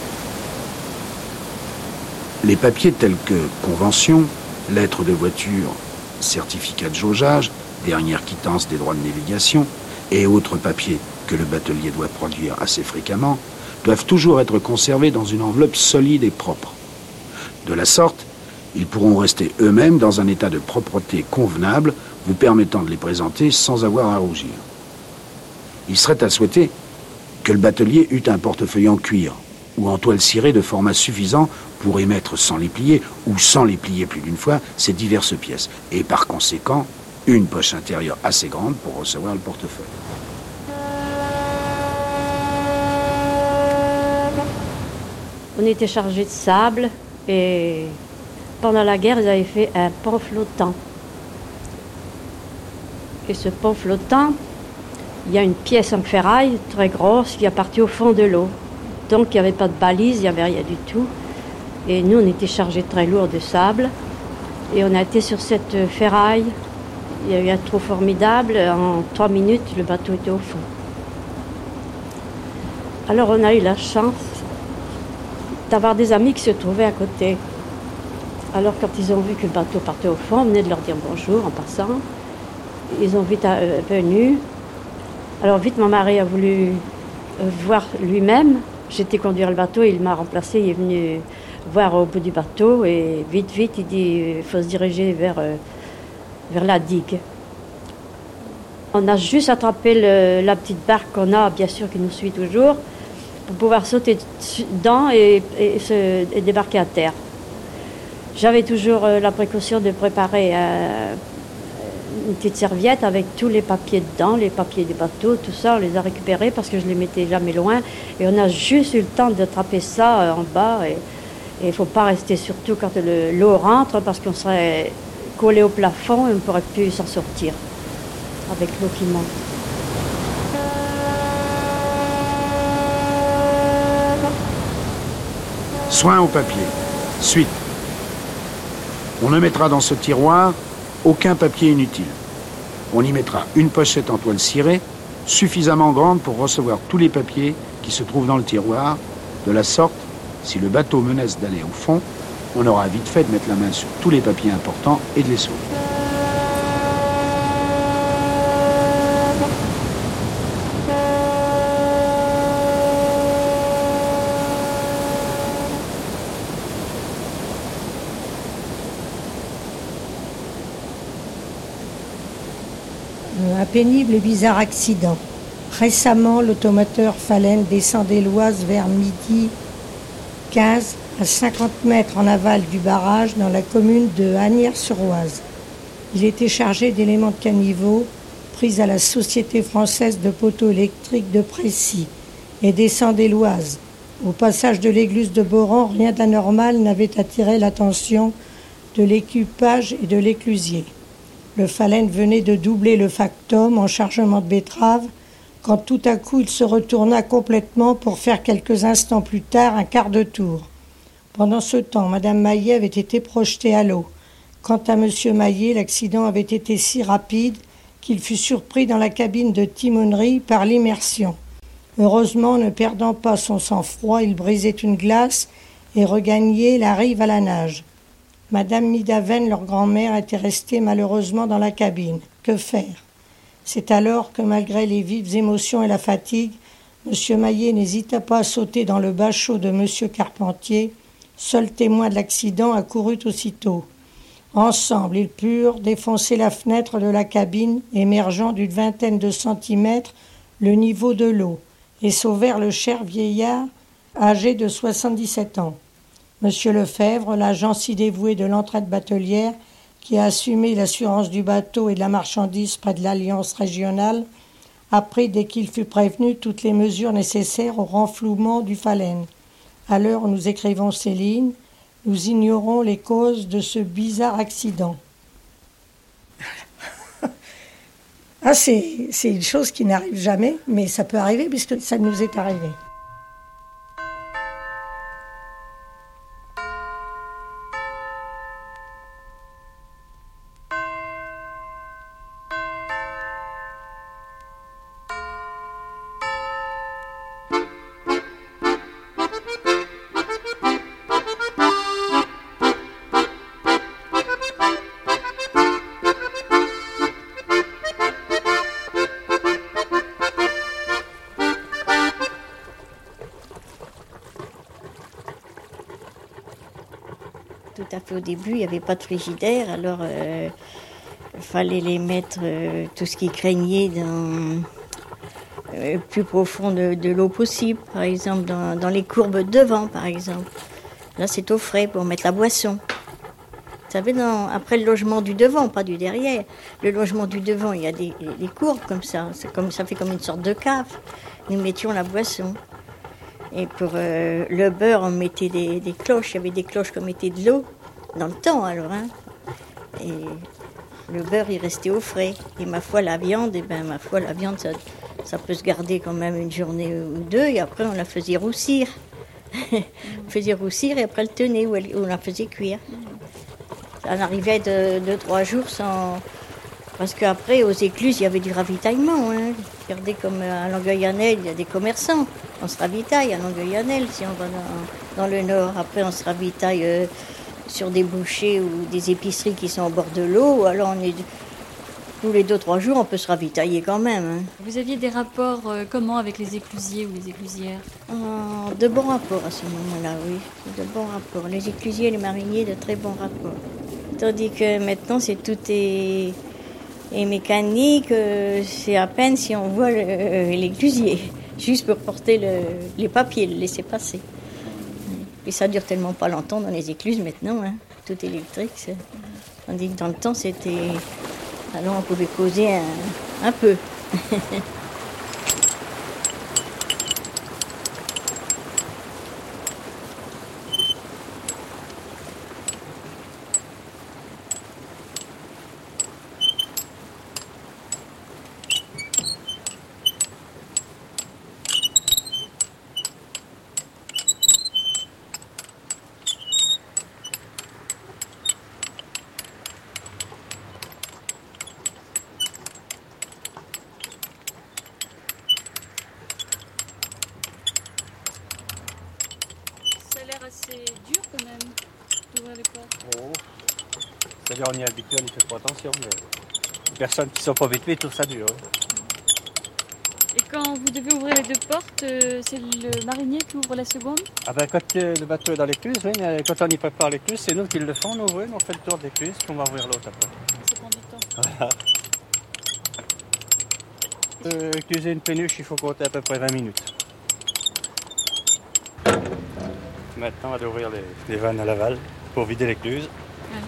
Les papiers tels que convention, lettre de voiture, certificat de jaugeage, dernière quittance des droits de navigation et autres papiers que le batelier doit produire assez fréquemment doivent toujours être conservés dans une enveloppe solide et propre. De la sorte, ils pourront rester eux-mêmes dans un état de propreté convenable, vous permettant de les présenter sans avoir à rougir. Il serait à souhaiter que le batelier eût un portefeuille en cuir ou en toile cirée de format suffisant pour y mettre sans les plier ou sans les plier plus d'une fois ces diverses pièces et par conséquent une poche intérieure assez grande pour recevoir le portefeuille. On était chargé de sable et pendant la guerre, ils avaient fait un pont flottant. Et ce pont flottant, il y a une pièce en ferraille très grosse qui est partie au fond de l'eau. Donc il n'y avait pas de balise, il n'y avait rien du tout. Et nous, on était chargés très lourd de sable. Et on a été sur cette ferraille. Il y a eu un trou formidable. En 3 minutes, le bateau était au fond. Alors on a eu la chance d'avoir des amis qui se trouvaient à côté. Alors quand ils ont vu que le bateau partait au fond, on venait de leur dire bonjour en passant. Ils ont vite venu. Alors vite, mon mari a voulu voir lui-même. J'étais conduire le bateau, il m'a remplacé, il est venu voir au bout du bateau et vite, il dit il faut se diriger vers la digue. On a juste attrapé la petite barque qu'on a, bien sûr, qui nous suit toujours, pour pouvoir sauter dedans et débarquer à terre. J'avais toujours la précaution de préparer une petite serviette avec tous les papiers dedans, les papiers du bateau, tout ça, on les a récupérés parce que je les mettais jamais loin. Et on a juste eu le temps d'attraper ça en bas. Et il ne faut pas rester surtout quand l'eau rentre parce qu'on serait collé au plafond et on ne pourrait plus s'en sortir avec l'eau qui monte. Soins au papier. Suite. On ne mettra dans ce tiroir aucun papier inutile. On y mettra une pochette en toile cirée, suffisamment grande pour recevoir tous les papiers qui se trouvent dans le tiroir. De la sorte, si le bateau menace d'aller au fond, on aura vite fait de mettre la main sur tous les papiers importants et de les sauver. Un pénible et bizarre accident. Récemment, l'automoteur Falaine descendait l'Oise vers midi 15 à 50 mètres en aval du barrage dans la commune de Asnières-sur-Oise. Il était chargé d'éléments de caniveau pris à la Société française de poteaux électriques de Précy et descendait l'Oise. Au passage de l'écluse de Boran, rien d'anormal n'avait attiré l'attention de l'équipage et de l'éclusier. Le Falaine venait de doubler le factum en chargement de betteraves quand tout à coup il se retourna complètement pour faire quelques instants plus tard un quart de tour. Pendant ce temps, Madame Maillet avait été projetée à l'eau. Quant à Monsieur Maillet, l'accident avait été si rapide qu'il fut surpris dans la cabine de timonerie par l'immersion. Heureusement, ne perdant pas son sang-froid, il brisait une glace et regagnait la rive à la nage. Madame Midaven, leur grand-mère, était restée malheureusement dans la cabine. Que faire ? C'est alors que, malgré les vives émotions et la fatigue, M. Maillet n'hésita pas à sauter dans le bachot de M. Carpentier, seul témoin de l'accident, accourut aussitôt. Ensemble, ils purent défoncer la fenêtre de la cabine, émergeant d'une vingtaine de centimètres le niveau de l'eau, et sauvèrent le cher vieillard, âgé de 77 ans. Monsieur Lefebvre, l'agent si dévoué de l'entraide batelière, qui a assumé l'assurance du bateau et de la marchandise près de l'Alliance régionale, a pris dès qu'il fut prévenu toutes les mesures nécessaires au renflouement du Falaine. À l'heure où nous écrivons ces lignes, nous ignorons les causes de ce bizarre accident. C'est une chose qui n'arrive jamais, mais ça peut arriver puisque ça nous est arrivé. Tout à fait au début, il n'y avait pas de frigidaire, alors il fallait les mettre tout ce qui craignait dans plus profond de l'eau possible, par exemple dans les courbes devant, par exemple. Là, c'est au frais pour mettre la boisson. Vous savez, après le logement du devant, pas du derrière. Le logement du devant, il y a des courbes comme ça. Ça fait comme une sorte de cave. Nous mettions la boisson. Et pour le beurre, on mettait des cloches. Il y avait des cloches qu'on mettait de l'eau dans le temps, alors. Hein. Et le beurre, il restait au frais. Et ma foi, la viande, ça peut se garder quand même une journée ou deux. Et après, on la faisait roussir. On faisait roussir et après, elle tenait ou on la faisait cuire. Ça en arrivait de 3 jours sans... Parce qu'après, aux écluses, il y avait du ravitaillement. Hein. Regardez comme à Longueuil-Annel, il y a des commerçants. On se ravitaille à Longueuil-Annel si on va dans le nord. Après, on se ravitaille sur des bouchers ou des épiceries qui sont au bord de l'eau. Alors, on est tous les 2-3 jours, on peut se ravitailler quand même. Hein. Vous aviez des rapports comment avec les éclusiers ou les éclusières ? De bons rapports à ce moment-là, oui. De bons rapports. Les éclusiers et les mariniers, de très bons rapports. Tandis que maintenant, tout est mécanique. C'est à peine si on voit l'éclusier. Juste pour porter les papiers, le laisser passer. Et ça dure tellement pas longtemps dans les écluses maintenant, hein. Tout électrique. Tandis que dans le temps, c'était... Alors on pouvait causer un peu. l'air assez dur quand même d'ouvrir les portes. Oh. C'est-à-dire on y est habitué, on n'y fait pas attention, mais les personnes qui ne sont pas habituées trouvent ça dur. Et quand vous devez ouvrir les deux portes, c'est le marinier qui ouvre la seconde? Ah ben quand le bateau est dans l'écluse, oui, mais quand on y prépare l'écluse, c'est nous qui le faisons, nous ouvrons, on fait le tour de l'écluse, puis on va ouvrir l'autre après. Ça prend du temps. Voilà. Écluser une péniche, il faut compter à peu près 20 minutes. Maintenant, on va ouvrir les vannes à l'aval pour vider l'écluse. Ouais.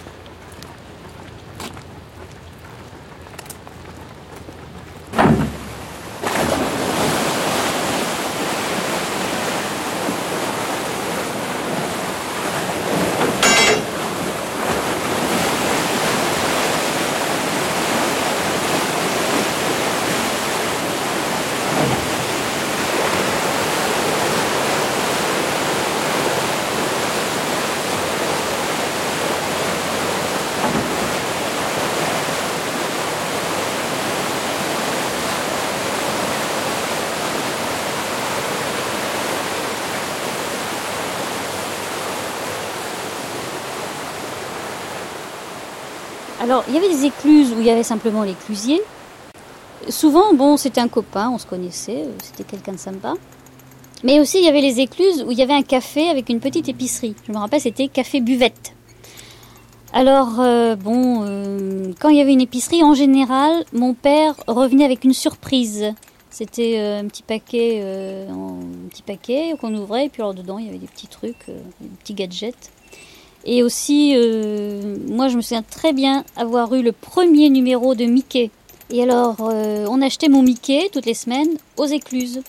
Alors, il y avait des écluses où il y avait simplement l'éclusier. Souvent, bon, c'était un copain, on se connaissait, c'était quelqu'un de sympa. Mais aussi, il y avait les écluses où il y avait un café avec une petite épicerie. Je me rappelle, c'était Café Buvette. Alors, quand il y avait une épicerie, en général, mon père revenait avec une surprise. C'était un petit paquet qu'on ouvrait, et puis alors dedans, il y avait des petits trucs, des petits gadgets. Et aussi, moi, je me souviens très bien avoir eu le premier numéro de Mickey. Et alors, on achetait mon Mickey toutes les semaines aux écluses.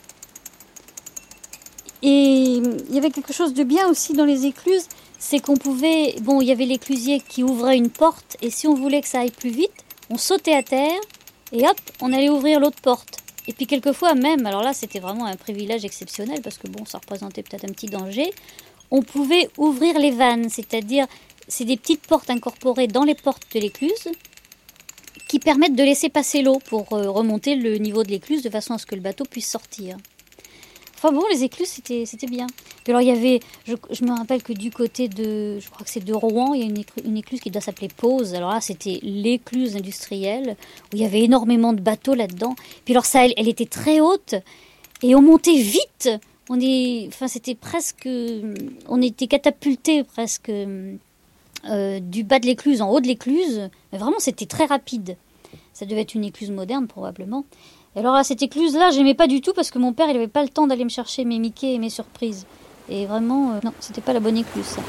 Et il y avait quelque chose de bien aussi dans les écluses, c'est qu'on pouvait... Bon, il y avait l'éclusier qui ouvrait une porte, et si on voulait que ça aille plus vite, on sautait à terre, et hop, on allait ouvrir l'autre porte. Et puis quelquefois même, alors là, c'était vraiment un privilège exceptionnel, parce que bon, ça représentait peut-être un petit danger, on pouvait ouvrir les vannes, c'est-à-dire, c'est des petites portes incorporées dans les portes de l'écluse, qui permettent de laisser passer l'eau pour remonter le niveau de l'écluse, de façon à ce que le bateau puisse sortir. Enfin bon, les écluses, c'était bien. Puis alors, il y avait, je me rappelle que du côté de, je crois que c'est de Rouen, il y a une écluse qui doit s'appeler Pose. Alors là, c'était l'écluse industrielle, où il y avait énormément de bateaux là-dedans. Puis alors ça, elle était très haute, et on montait vite. C'était presque, on était catapultés presque du bas de l'écluse en haut de l'écluse. Mais vraiment, c'était très rapide. Ça devait être une écluse moderne, probablement. Et alors à cette écluse-là, j'aimais pas du tout parce que mon père, il avait pas le temps d'aller me chercher mes Mickey et mes surprises. Et vraiment, non, c'était pas la bonne écluse, ça.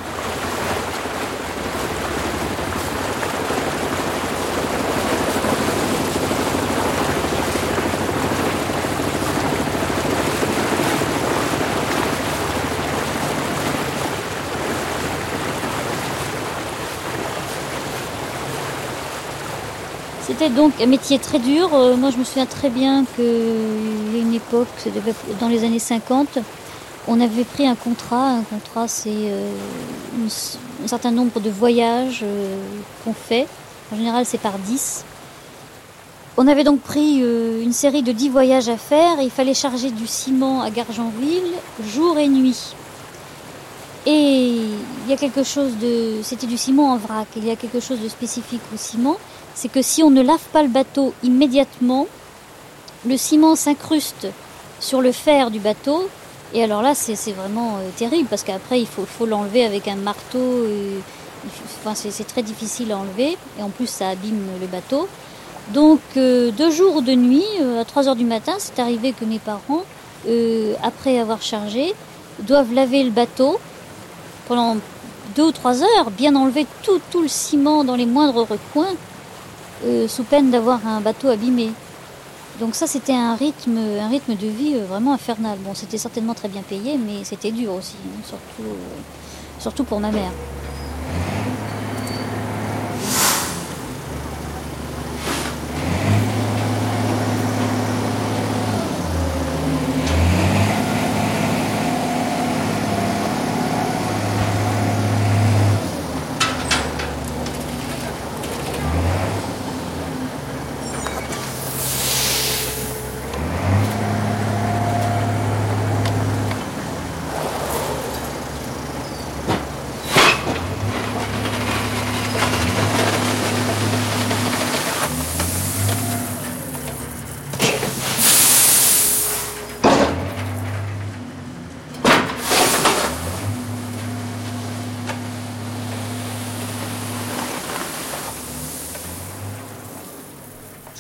C'était donc un métier très dur. Moi, je me souviens très bien qu'il y a une époque, dans les années 50, on avait pris un contrat. Un contrat, c'est un certain nombre de voyages qu'on fait. En général, c'est par 10. On avait donc pris une série de 10 voyages à faire et il fallait charger du ciment à Gargenville jour et nuit. Et il y a quelque chose de... C'était du ciment en vrac. Il y a quelque chose de spécifique au ciment. C'est que si on ne lave pas le bateau immédiatement, le ciment s'incruste sur le fer du bateau. Et alors là, c'est vraiment terrible parce qu'après, il faut l'enlever avec un marteau. C'est très difficile à enlever. Et en plus, ça abîme le bateau. Donc, de jour ou de nuit, à 3h du matin, c'est arrivé que mes parents, après avoir chargé, doivent laver le bateau pendant 2 ou 3 heures, bien enlever tout le ciment dans les moindres recoins, sous peine d'avoir un bateau abîmé. Donc ça, c'était un rythme de vie vraiment infernal. Bon, c'était certainement très bien payé, mais c'était dur aussi, hein, surtout pour ma mère.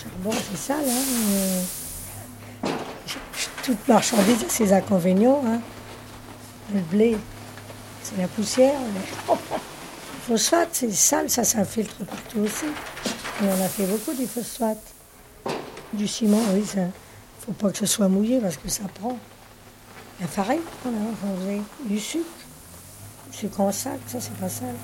charbon, c'est sale. Toute marchandise a ses inconvénients. Le blé, c'est la poussière. Le phosphate, c'est sale, ça s'infiltre partout aussi. Et on a fait beaucoup du phosphate. Du ciment, oui, il ne faut pas que ce soit mouillé parce que ça prend. La farine, on faisait du sucre en sac, ça c'est pas sale.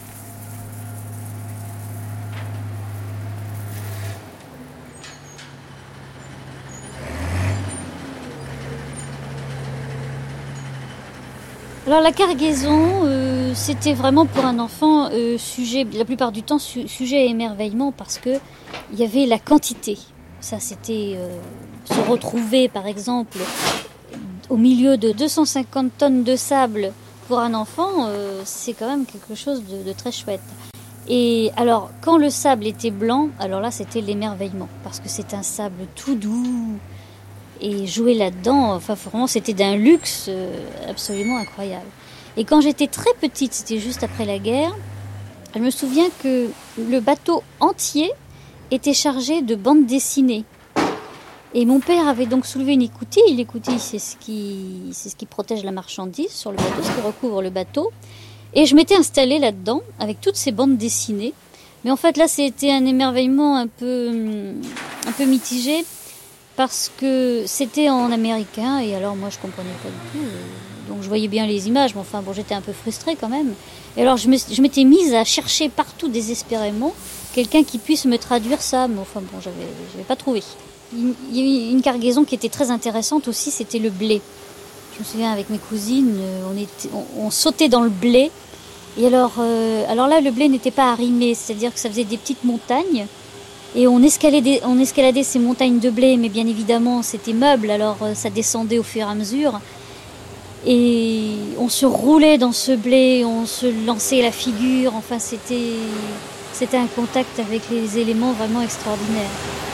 Alors la cargaison, c'était vraiment pour un enfant sujet, la plupart du temps sujet à émerveillement parce que il y avait la quantité. Ça c'était se retrouver par exemple au milieu de 250 tonnes de sable pour un enfant, c'est quand même quelque chose de très chouette. Et alors quand le sable était blanc, alors là c'était l'émerveillement parce que c'est un sable tout doux. Et jouer là-dedans, enfin vraiment c'était d'un luxe absolument incroyable. Et quand j'étais très petite, c'était juste après la guerre, je me souviens que le bateau entier était chargé de bandes dessinées. Et mon père avait donc soulevé une écoutille. L'écoutille, c'est ce qui protège la marchandise sur le bateau, ce qui recouvre le bateau. Et je m'étais installée là-dedans avec toutes ces bandes dessinées. Mais en fait là, c'était un émerveillement un peu mitigé. Parce que c'était en américain et alors moi je comprenais pas du tout. Donc je voyais bien les images, mais enfin bon, j'étais un peu frustrée quand même. Et alors je m'étais mise à chercher partout désespérément quelqu'un qui puisse me traduire ça, mais enfin bon, j'avais pas trouvé. Il y avait une cargaison qui était très intéressante aussi, c'était le blé. Je me souviens avec mes cousines, on sautait dans le blé. Et alors là, le blé n'était pas arrimé, c'est-à-dire que ça faisait des petites montagnes. Et on escaladait ces montagnes de blé, mais bien évidemment c'était meuble, alors ça descendait au fur et à mesure. Et on se roulait dans ce blé, on se lançait la figure, enfin c'était un contact avec les éléments vraiment extraordinaire.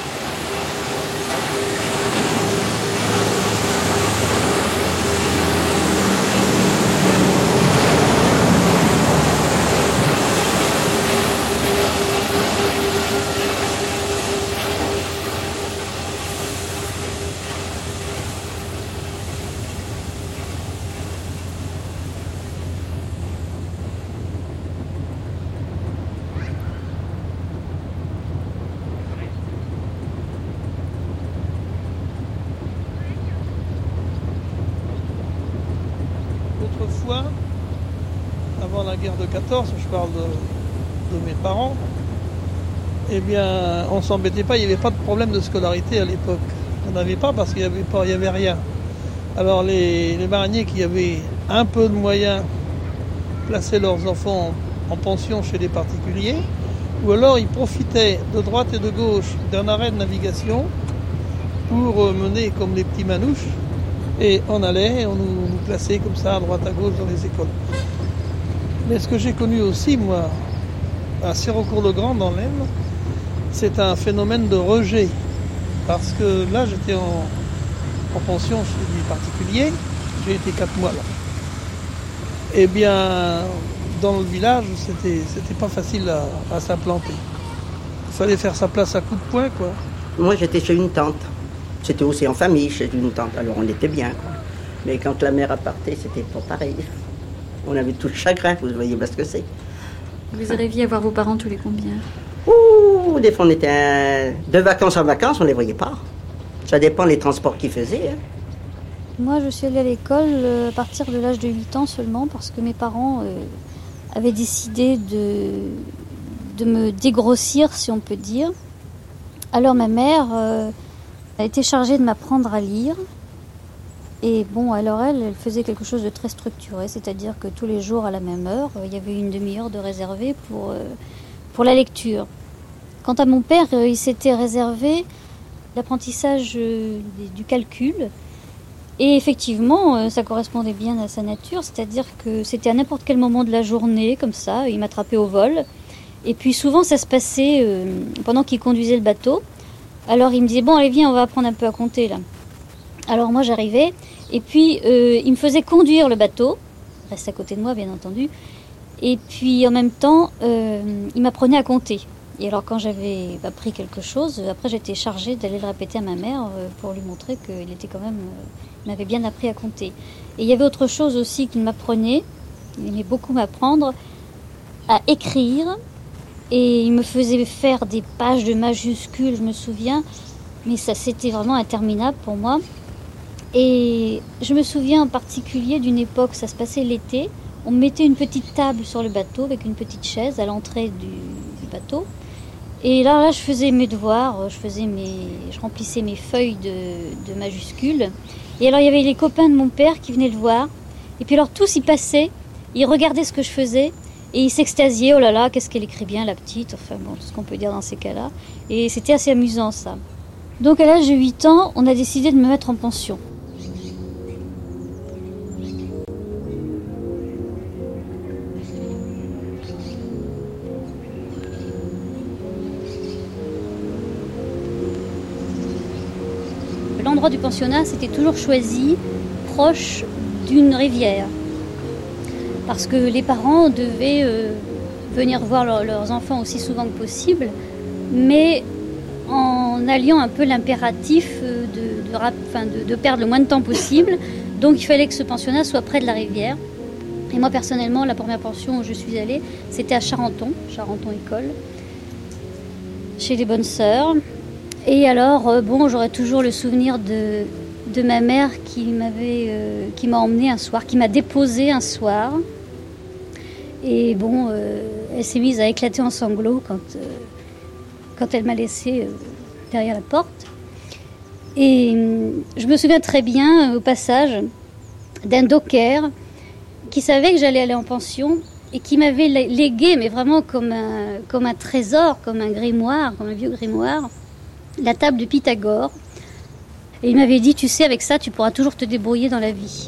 Autrefois, avant la guerre de 14, je parle de mes parents, eh bien, on ne s'embêtait pas, il n'y avait pas de problème de scolarité à l'époque. On n'avait pas parce qu'il n'y avait rien. Alors les mariniers qui avaient un peu de moyens plaçaient leurs enfants en pension chez les particuliers, ou alors ils profitaient de droite et de gauche d'un arrêt de navigation pour mener comme les petits manouches. Et on allait, on nous plaçait comme ça à droite à gauche dans les écoles. Mais ce que j'ai connu aussi, moi, à Sirocourt-le-Grand dans l'Aisne, c'est un phénomène de rejet. Parce que là, j'étais en pension chez les particuliers, j'ai été 4 mois là. Eh bien, dans le village, c'était pas facile à s'implanter. Il fallait faire sa place à coups de poing, quoi. Moi, j'étais chez une tante. C'était aussi en famille chez une tante, alors on était bien, quoi. Mais quand la mère partait, c'était pas pareil. On avait tout le chagrin, vous voyez pas ce que c'est. Vous arriviez à voir vos parents tous les combien? Ouh, des fois on était de vacances en vacances, on les voyait pas. Ça dépend des transports qu'ils faisaient. Hein. Moi, je suis allée à l'école à partir de l'âge de 8 ans seulement parce que mes parents avaient décidé de me dégrossir, si on peut dire. Alors ma mère a été chargée de m'apprendre à lire. Et bon, alors elle faisait quelque chose de très structuré, c'est-à-dire que tous les jours à la même heure, il y avait une demi-heure de réservée pour la lecture. Quant à mon père, il s'était réservé l'apprentissage du calcul. Et effectivement, ça correspondait bien à sa nature, c'est-à-dire que c'était à n'importe quel moment de la journée, comme ça, il m'attrapait au vol. Et puis souvent, ça se passait pendant qu'il conduisait le bateau. Alors il me disait, bon allez viens, on va apprendre un peu à compter là. Alors moi j'arrivais, et puis il me faisait conduire le bateau, il reste à côté de moi bien entendu, et puis en même temps il m'apprenait à compter. Et alors quand j'avais appris quelque chose, après j'étais chargée d'aller le répéter à ma mère pour lui montrer qu'il était quand même, il m'avait bien appris à compter. Et il y avait autre chose aussi qu'il m'apprenait, il aimait beaucoup m'apprendre à écrire. Et il me faisait faire des pages de majuscules, je me souviens, mais ça c'était vraiment interminable pour moi. Et je me souviens en particulier d'une époque, ça se passait l'été, on mettait une petite table sur le bateau avec une petite chaise à l'entrée du bateau. Et là, je faisais mes devoirs, je remplissais mes feuilles de majuscules. Et alors il y avait les copains de mon père qui venaient le voir. Et puis alors tous y passaient, ils regardaient ce que je faisais. Et il s'extasiait, oh là là, qu'est-ce qu'elle écrit bien, la petite, enfin bon, tout ce qu'on peut dire dans ces cas-là. Et c'était assez amusant, ça. Donc à l'âge de 8 ans, on a décidé de me mettre en pension. L'endroit du pensionnat, c'était toujours choisi proche d'une rivière. Parce que les parents devaient venir voir leurs enfants aussi souvent que possible, mais en alliant un peu l'impératif de perdre le moins de temps possible. Donc il fallait que ce pensionnat soit près de la rivière. Et moi personnellement, la première pension où je suis allée, c'était à Charenton École, chez les bonnes sœurs. Et alors, j'aurais toujours le souvenir de ma mère qui m'a emmenée un soir, qui m'a déposée un soir. Et elle s'est mise à éclater en sanglots quand elle m'a laissée derrière la porte. Et je me souviens très bien, au passage, d'un docker qui savait que j'allais aller en pension et qui m'avait légué, mais vraiment comme un trésor, comme un grimoire, comme un vieux grimoire, la table de Pythagore. Et il m'avait dit, tu sais, avec ça, tu pourras toujours te débrouiller dans la vie.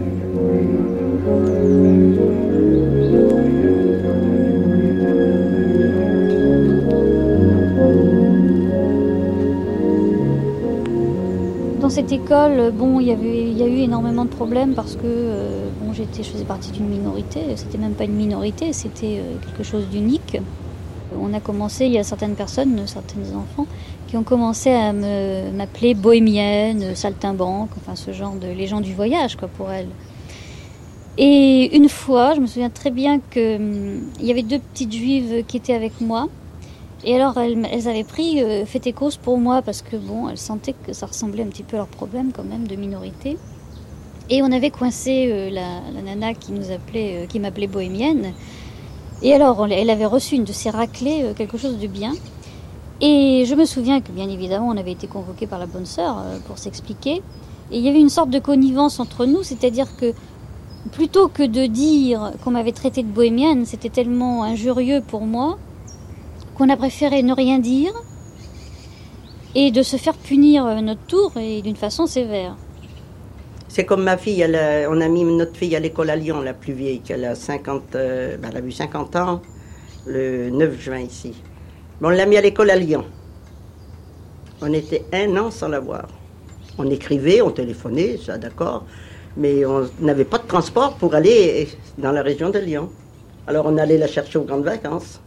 Dans cette école, il y a eu énormément de problèmes parce que je faisais partie d'une minorité. C'était même pas une minorité, c'était quelque chose d'unique. On a commencé, il y a certaines personnes, certains enfants, qui ont commencé à m'appeler bohémienne, saltimbanque, enfin ce genre les gens du voyage pour elles. Et une fois, je me souviens très bien qu'il y avait 2 petites juives qui étaient avec moi. Et alors, elles avaient pris fait et cause pour moi parce que, elles sentaient que ça ressemblait un petit peu à leur problème quand même de minorité. Et on avait coincé la nana qui m'appelait bohémienne. Et alors, elle avait reçu une de ces raclées, quelque chose de bien. Et je me souviens que, bien évidemment, on avait été convoqués par la bonne sœur pour s'expliquer. Et il y avait une sorte de connivence entre nous, c'est-à-dire que plutôt que de dire qu'on m'avait traité de bohémienne, c'était tellement injurieux pour moi, qu'on a préféré ne rien dire et de se faire punir à notre tour et d'une façon sévère. C'est comme ma fille, on a mis notre fille à l'école à Lyon, la plus vieille, elle a 50, elle a eu 50 ans le 9 juin ici. On l'a mis à l'école à Lyon. On était 1 an sans la voir. On écrivait, on téléphonait, ça d'accord, mais on n'avait pas de transport pour aller dans la région de Lyon. Alors on allait la chercher aux grandes vacances.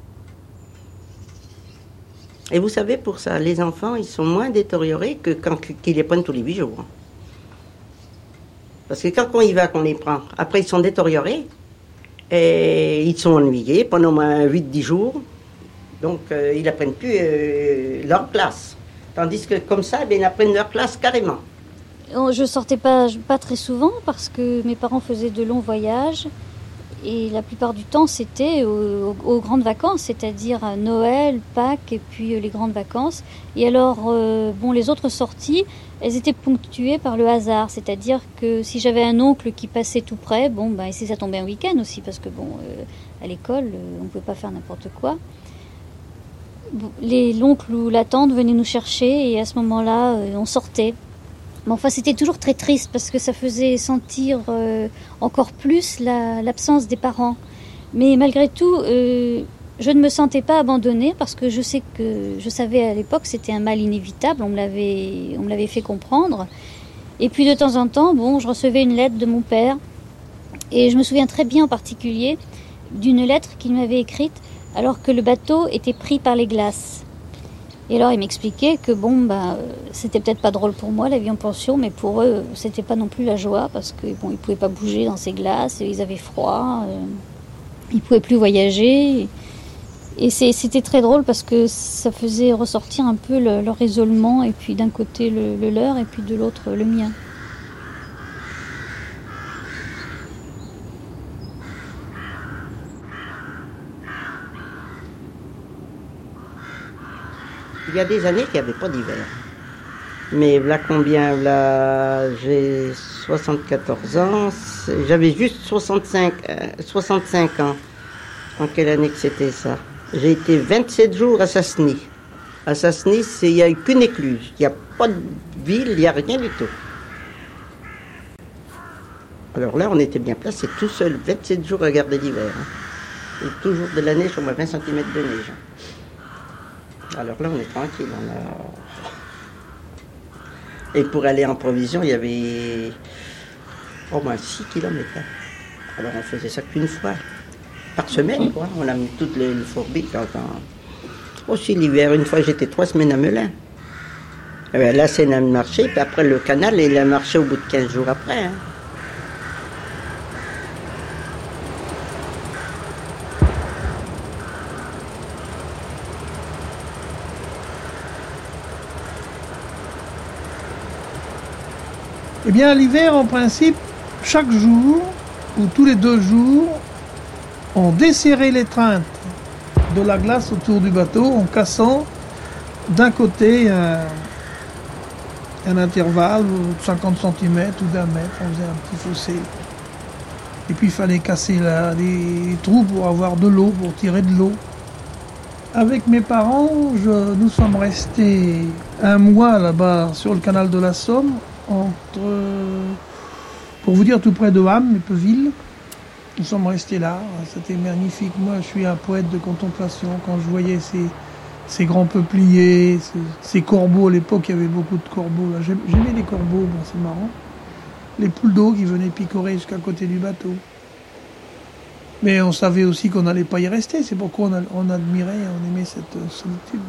Et vous savez, pour ça, les enfants, ils sont moins détériorés que qu'ils les prennent tous les 8 jours. Parce que quand on y va, qu'on les prend, après ils sont détériorés, et ils sont ennuyés pendant au moins 8-10 jours, donc ils n'apprennent plus leur classe. Tandis que comme ça, ils apprennent leur classe carrément. Je sortais pas très souvent parce que mes parents faisaient de longs voyages. Et la plupart du temps, c'était aux grandes vacances, c'est-à-dire à Noël, Pâques et puis les grandes vacances. Et alors, les autres sorties, elles étaient ponctuées par le hasard. C'est-à-dire que si j'avais un oncle qui passait tout près, et si ça tombait un week-end aussi, parce que à l'école, on ne pouvait pas faire n'importe quoi. L'oncle ou la tante venaient nous chercher et à ce moment-là, on sortait. Mais enfin, c'était toujours très triste parce que ça faisait sentir encore plus l'absence des parents. Mais malgré tout, je ne me sentais pas abandonnée parce que je savais à l'époque que c'était un mal inévitable. On me l'avait fait comprendre. Et puis de temps en temps, je recevais une lettre de mon père. Et je me souviens très bien en particulier d'une lettre qu'il m'avait écrite alors que le bateau était pris par les glaces. Et alors, il m'expliquait que c'était peut-être pas drôle pour moi, la vie en pension, mais pour eux, c'était pas non plus la joie, parce que ils pouvaient pas bouger dans ces glaces, ils avaient froid, ils pouvaient plus voyager. Et c'était très drôle parce que ça faisait ressortir un peu leur isolement, et puis d'un côté le leur, et puis de l'autre le mien. Il y a des années qu'il n'y avait pas d'hiver. Mais là combien, là j'ai 74 ans, j'avais juste 65 ans. En quelle année que c'était ça? J'ai été 27 jours à Sassny. À Sassny, il n'y a qu'une écluse. Il n'y a pas de ville, il n'y a rien du tout. Alors là, on était bien placés, tout seul, 27 jours à garder l'hiver. Et toujours de la neige, on a 20 cm de neige. Alors là, on est tranquille. Et pour aller en provision, il y avait au moins 6 km. Alors on faisait ça qu'une fois par semaine, quoi. On a mis toutes les fourbies. Aussi l'hiver, une fois j'étais 3 semaines à Melun. Là, c'est un marché, puis après le canal, il a marché au bout de 15 jours après. Hein. Eh bien, l'hiver, en principe, chaque jour, ou tous les 2 jours, on desserrait l'étreinte de la glace autour du bateau en cassant d'un côté un intervalle de 50 cm ou d'1 mètre, on faisait un petit fossé. Et puis il fallait casser les trous pour avoir de l'eau, pour tirer de l'eau. Avec mes parents, nous sommes restés 1 mois là-bas sur le canal de la Somme, pour vous dire, tout près de Ham, Épeville. Nous sommes restés là, c'était magnifique. Moi, je suis un poète de contemplation. Quand je voyais ces grands peupliers, ces corbeaux, à l'époque, il y avait beaucoup de corbeaux. J'aimais les corbeaux, c'est marrant. Les poules d'eau qui venaient picorer jusqu'à côté du bateau. Mais on savait aussi qu'on n'allait pas y rester. C'est pourquoi on admirait, on aimait cette solitude.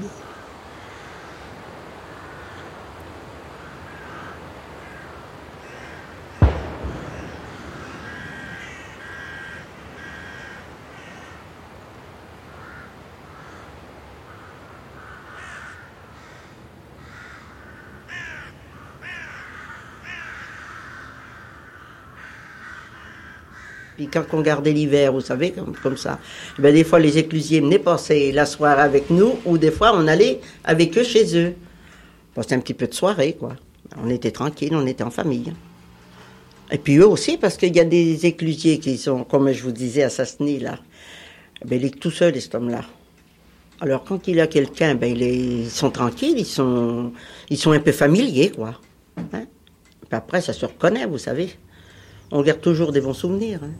Puis quand on gardait l'hiver, vous savez, comme ça, ben des fois les éclusiers venaient passer la soirée avec nous, ou des fois on allait avec eux chez eux. Passer un petit peu de soirée, quoi. On était tranquille, on était en famille. Et puis eux aussi, parce qu'il y a des éclusiers qui sont, comme je vous disais, à Sassny, là. Ben, il est tout seul, cet homme-là. Alors quand il a quelqu'un, ben, ils sont tranquilles, ils sont un peu familiers, quoi. Hein? Puis après, ça se reconnaît, vous savez. On garde toujours des bons souvenirs. Hein.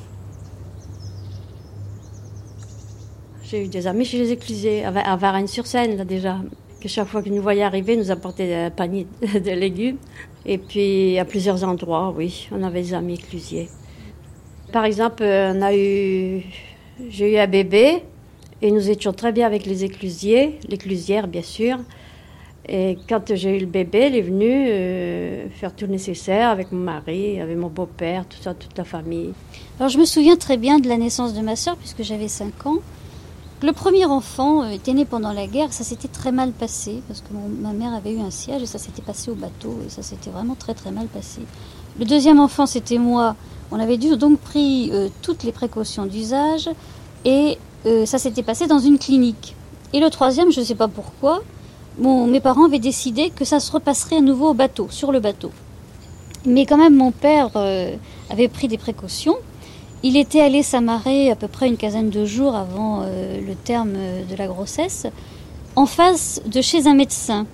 J'ai eu des amis chez les éclusiers, à Varennes-sur-Seine, là déjà, que chaque fois qu'ils nous voyaient arriver, nous apportaient un panier de légumes. Et puis, à plusieurs endroits, oui, on avait des amis éclusiers. Par exemple, j'ai eu un bébé, et nous étions très bien avec les éclusiers, l'éclusière, bien sûr. Et quand j'ai eu le bébé, elle est venue faire tout le nécessaire avec mon mari, avec mon beau-père, tout ça, toute la famille. Alors je me souviens très bien de la naissance de ma sœur, puisque j'avais 5 ans. Le premier enfant était né pendant la guerre, ça s'était très mal passé, parce que ma mère avait eu un siège et ça s'était passé au bateau, et ça s'était vraiment très très mal passé. Le deuxième enfant, c'était moi. On avait donc pris toutes les précautions d'usage, et ça s'était passé dans une clinique. Et le troisième, je ne sais pas pourquoi, mes parents avaient décidé que ça se repasserait à nouveau au bateau, sur le bateau. Mais quand même, mon père avait pris des précautions. Il était allé s'amarrer à peu près une quinzaine de jours avant le terme de la grossesse, en face de chez un médecin.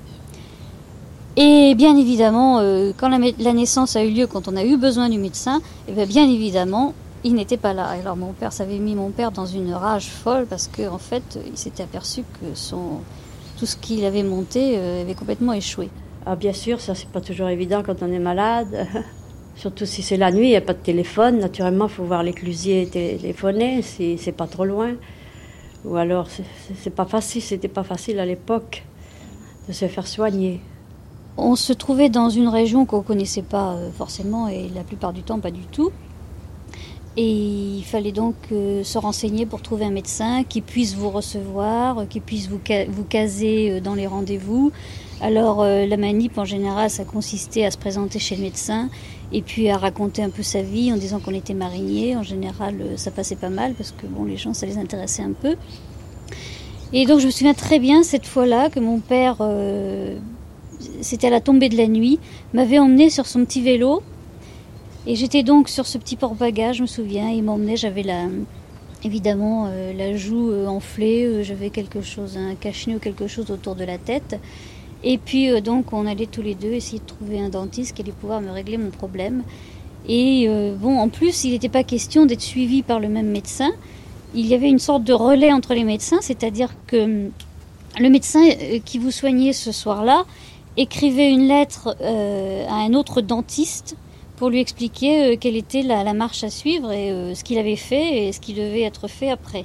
Et bien évidemment, quand la naissance a eu lieu, quand on a eu besoin du médecin, bien évidemment, il n'était pas là. Alors ça avait mis mon père dans une rage folle, parce qu'en fait, il s'était aperçu que tout ce qu'il avait monté avait complètement échoué. Ah, bien sûr, ça c'est pas toujours évident quand on est malade. Surtout si c'est la nuit, il n'y a pas de téléphone. Naturellement, il faut voir l'éclusier téléphoner si c'est pas trop loin. Ou alors, c'est pas facile, c'était pas facile à l'époque de se faire soigner. On se trouvait dans une région qu'on ne connaissait pas forcément, et la plupart du temps pas du tout. Et il fallait donc se renseigner pour trouver un médecin qui puisse vous recevoir, qui puisse vous caser dans les rendez-vous. Alors la manip en général, ça consistait à se présenter chez le médecin et puis à raconter un peu sa vie en disant qu'on était marinier. En général, ça passait pas mal parce que bon, les gens, ça les intéressait un peu. Et donc je me souviens très bien cette fois-là que mon père, c'était à la tombée de la nuit, m'avait emmené sur son petit vélo. Et j'étais donc sur ce petit porte-bagages, je me souviens, il m'emmenait, j'avais évidemment la joue enflée, j'avais quelque chose, un cache-nez ou quelque chose autour de la tête. Et puis donc on allait tous les deux essayer de trouver un dentiste qui allait pouvoir me régler mon problème. Et bon, en plus, il n'était pas question d'être suivi par le même médecin. Il y avait une sorte de relais entre les médecins, c'est-à-dire que le médecin qui vous soignait ce soir-là écrivait une lettre à un autre dentiste pour lui expliquer quelle était la marche à suivre et ce qu'il avait fait et ce qui devait être fait après.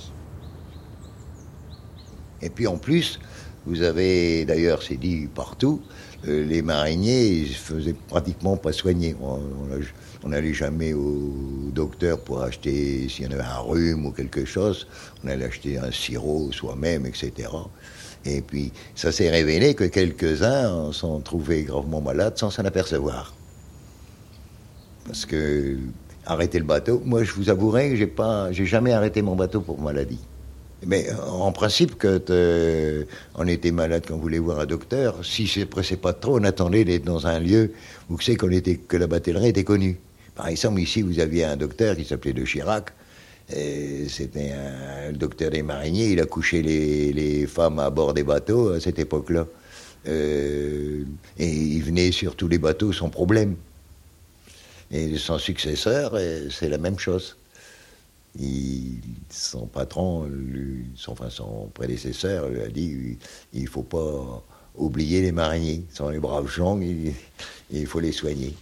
Et puis en plus, vous avez, d'ailleurs c'est dit partout, les mariniers, ils se faisaient pratiquement pas soigner. On n'allait jamais au docteur pour acheter, s'il y en avait un rhume ou quelque chose, on allait acheter un sirop soi-même, etc. Et puis ça s'est révélé que quelques-uns s'en trouvaient gravement malades sans s'en apercevoir. Parce que arrêter le bateau, moi je vous avouerai que j'ai jamais arrêté mon bateau pour maladie. Mais en principe, quand on était malade, quand on voulait voir un docteur, si ça ne pressait pas trop, on attendait d'être dans un lieu où que la batellerie était connue. Par exemple, ici, vous aviez un docteur qui s'appelait de Chirac. C'était le docteur des mariniers. Il a couché les femmes à bord des bateaux à cette époque-là. Et il venait sur tous les bateaux sans problème. Et son successeur, c'est la même chose. Son patron, son prédécesseur, lui a dit il ne faut pas oublier les mariniers. Ce sont les braves gens, il faut les soigner.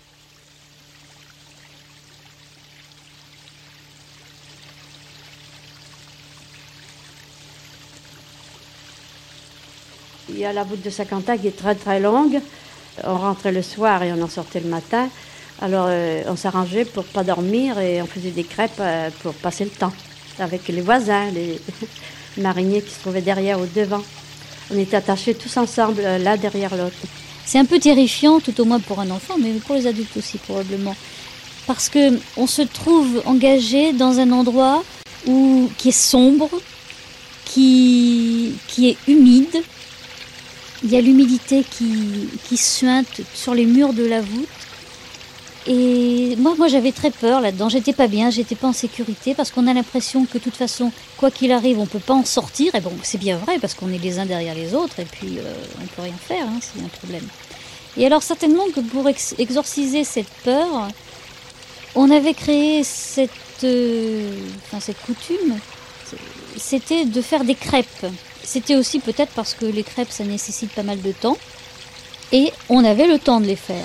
Il y a la route de Saint-Quentin qui est très très longue. On rentrait le soir et on en sortait le matin. Alors on s'arrangeait pour pas dormir et on faisait des crêpes pour passer le temps avec les voisins, les mariniers qui se trouvaient derrière ou devant. On était attachés tous ensemble, l'un derrière l'autre. C'est un peu terrifiant, tout au moins pour un enfant, mais pour les adultes aussi probablement. Parce qu'on se trouve engagé dans un endroit qui est sombre, qui est humide. Il y a l'humidité qui suinte sur les murs de la voûte. Et moi j'avais très peur là-dedans, j'étais pas bien, j'étais pas en sécurité parce qu'on a l'impression que de toute façon, quoi qu'il arrive, on peut pas en sortir. Et bon, c'est bien vrai parce qu'on est les uns derrière les autres et puis on peut rien faire s'il y a un problème. Et alors certainement que pour exorciser cette peur, on avait créé cette coutume, c'était de faire des crêpes. C'était aussi peut-être parce que les crêpes ça nécessite pas mal de temps et on avait le temps de les faire.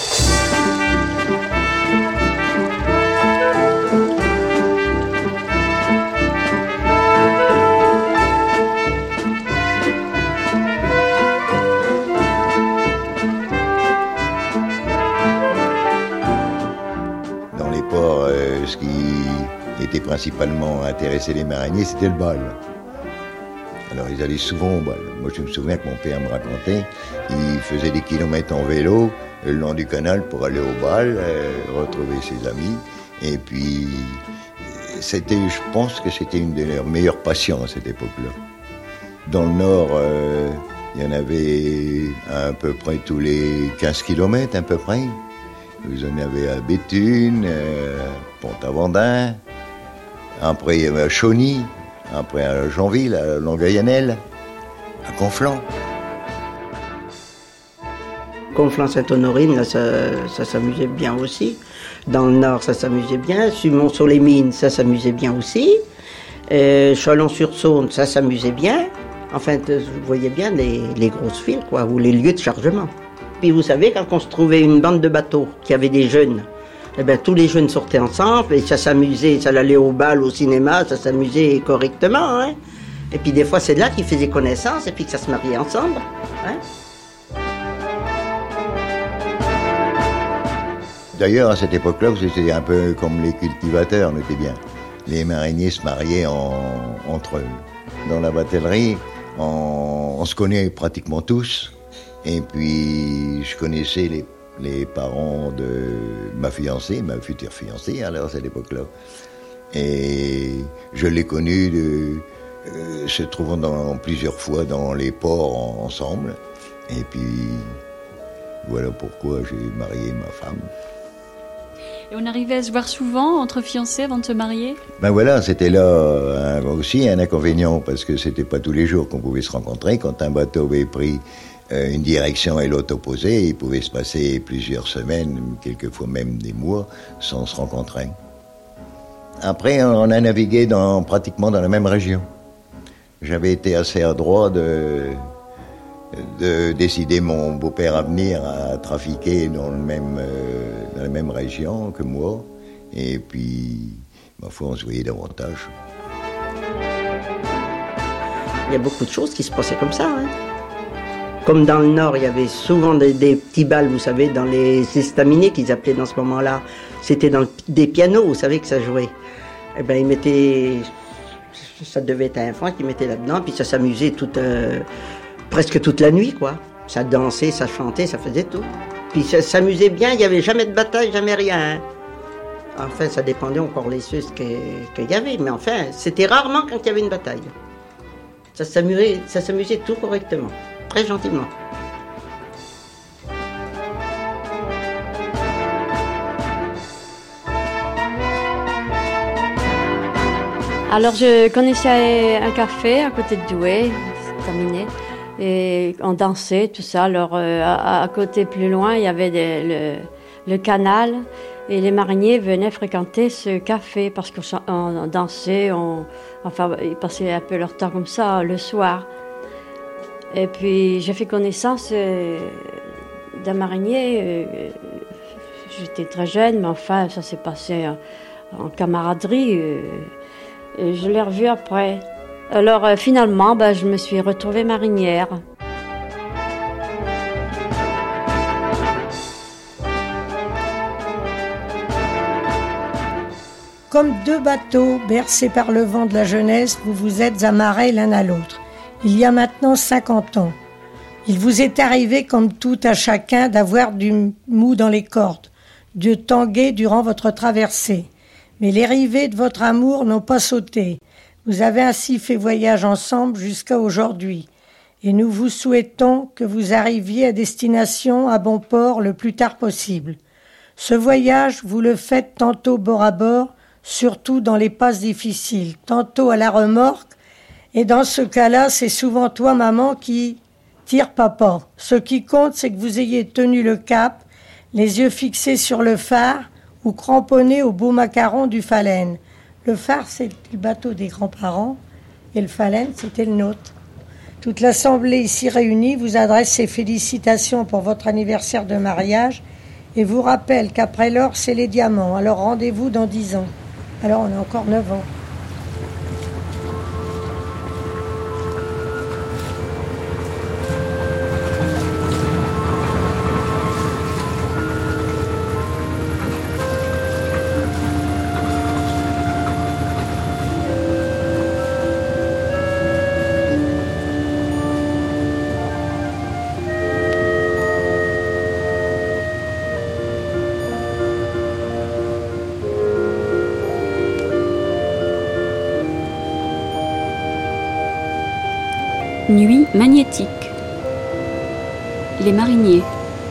Ce qui était principalement intéressé les mariniers, c'était le bal. Alors ils allaient souvent au bal. Moi je me souviens que mon père me racontait, il faisait des kilomètres en vélo le long du canal pour aller au bal, retrouver ses amis. Et puis je pense que c'était une de leurs meilleures passions à cette époque-là. Dans le nord, il y en avait à peu près tous les 15 kilomètres à peu près. Vous en avez à Béthune, Pont-Avandin, après il y avait à Chauny, après à Janville, à Longueuil-Annel, à Conflans. Conflans-Sainte-Honorine, là, ça s'amusait bien aussi. Dans le nord, ça s'amusait bien. Sumont-sur-les-Mines, ça s'amusait bien aussi. Chalon-sur-Saône, ça s'amusait bien. Enfin, vous voyez bien les grosses files, quoi, ou les lieux de chargement. Puis vous savez, quand on se trouvait une bande de bateaux qui avait des jeunes, eh bien, tous les jeunes sortaient ensemble et ça s'amusait, ça allait au bal, au cinéma, ça s'amusait correctement. Hein. Et puis des fois, c'est là qu'ils faisaient connaissance et puis que ça se mariait ensemble. Hein. D'ailleurs, à cette époque-là, c'était un peu comme les cultivateurs, notez bien. Les mariniers se mariaient entre eux. Dans la batellerie, on se connaît pratiquement tous. Et puis, je connaissais les parents de ma fiancée, ma future fiancée, alors à cette époque-là. Et je l'ai connue se trouvant plusieurs fois dans les ports ensemble. Et puis, voilà pourquoi j'ai marié ma femme. Et on arrivait à se voir souvent entre fiancés avant de se marier? Ben voilà, c'était là aussi un inconvénient, parce que c'était pas tous les jours qu'on pouvait se rencontrer. Quand un bateau avait pris une direction et l'autre opposée, il pouvait se passer plusieurs semaines, quelquefois même des mois, sans se rencontrer. Après, on a navigué pratiquement dans la même région. J'avais été assez adroit de décider mon beau-père à venir à trafiquer dans la même région que moi. Et puis, ma foi, on se voyait davantage. Il y a beaucoup de choses qui se passaient comme ça. Hein. Comme dans le Nord, il y avait souvent des petits bals, vous savez, dans les estaminets qu'ils appelaient dans ce moment-là. C'était dans des pianos, vous savez, que ça jouait. Eh bien, ils mettaient... Ça devait être un enfant qui mettait là-dedans, puis ça s'amusait presque toute la nuit, quoi. Ça dansait, ça chantait, ça faisait tout. Puis ça s'amusait bien, il n'y avait jamais de bataille, jamais rien. Hein. Enfin, ça dépendait encore les Suisses qu'il y avait, mais enfin, c'était rarement quand il y avait une bataille. Ça s'amusait tout correctement, très gentiment. Alors je connaissais un café à côté de Douai, c'est terminé, et on dansait, tout ça. Alors à côté plus loin, il y avait le canal, et les mariniers venaient fréquenter ce café parce qu'on dansait, enfin ils passaient un peu leur temps comme ça le soir. Et puis j'ai fait connaissance d'un marinier, j'étais très jeune, mais enfin ça s'est passé en camaraderie. Et je l'ai revu après. Alors finalement, je me suis retrouvée marinière. Comme deux bateaux bercés par le vent de la jeunesse, vous vous êtes amarrés l'un à l'autre. Il y a maintenant 50 ans. Il vous est arrivé, comme tout à chacun, d'avoir du mou dans les cordes, de tanguer durant votre traversée. Mais les rivets de votre amour n'ont pas sauté. Vous avez ainsi fait voyage ensemble jusqu'à aujourd'hui. Et nous vous souhaitons que vous arriviez à destination à bon port le plus tard possible. Ce voyage, vous le faites tantôt bord à bord, surtout dans les passes difficiles, tantôt à la remorque. Et dans ce cas-là, c'est souvent toi, maman, qui tire papa. Ce qui compte, c'est que vous ayez tenu le cap, les yeux fixés sur le phare, ou cramponné au beau macaron du Phalène. Le phare, c'était le bateau des grands-parents, et le Phalène, c'était le nôtre. Toute l'assemblée ici réunie vous adresse ses félicitations pour votre anniversaire de mariage et vous rappelle qu'après l'or, c'est les diamants. Alors rendez-vous dans 10 ans. Alors on a encore 9 ans. Nuit magnétique. Les mariniers.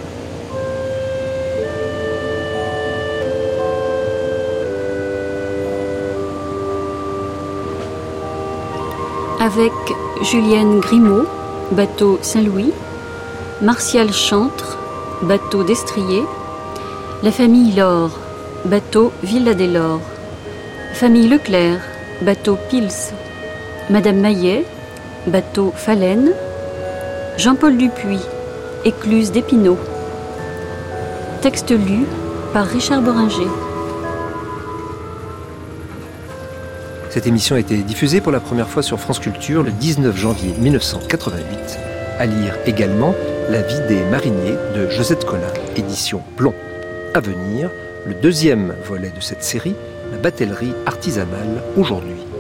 Avec Julienne Grimaud, bateau Saint-Louis, Martial Chantre, bateau d'Estrier, la famille Laure, bateau Villa des Laures, famille Leclerc, bateau Pils, Madame Maillet, bateau Phalène, Jean-Paul Dupuis, écluse d'Épinaux. Texte lu par Richard Boringer. Cette émission a été diffusée pour la première fois sur France Culture le 19 janvier 1988. À lire également La vie des mariniers de Josette Collin, édition Plomb. À venir, le deuxième volet de cette série, la batellerie artisanale aujourd'hui.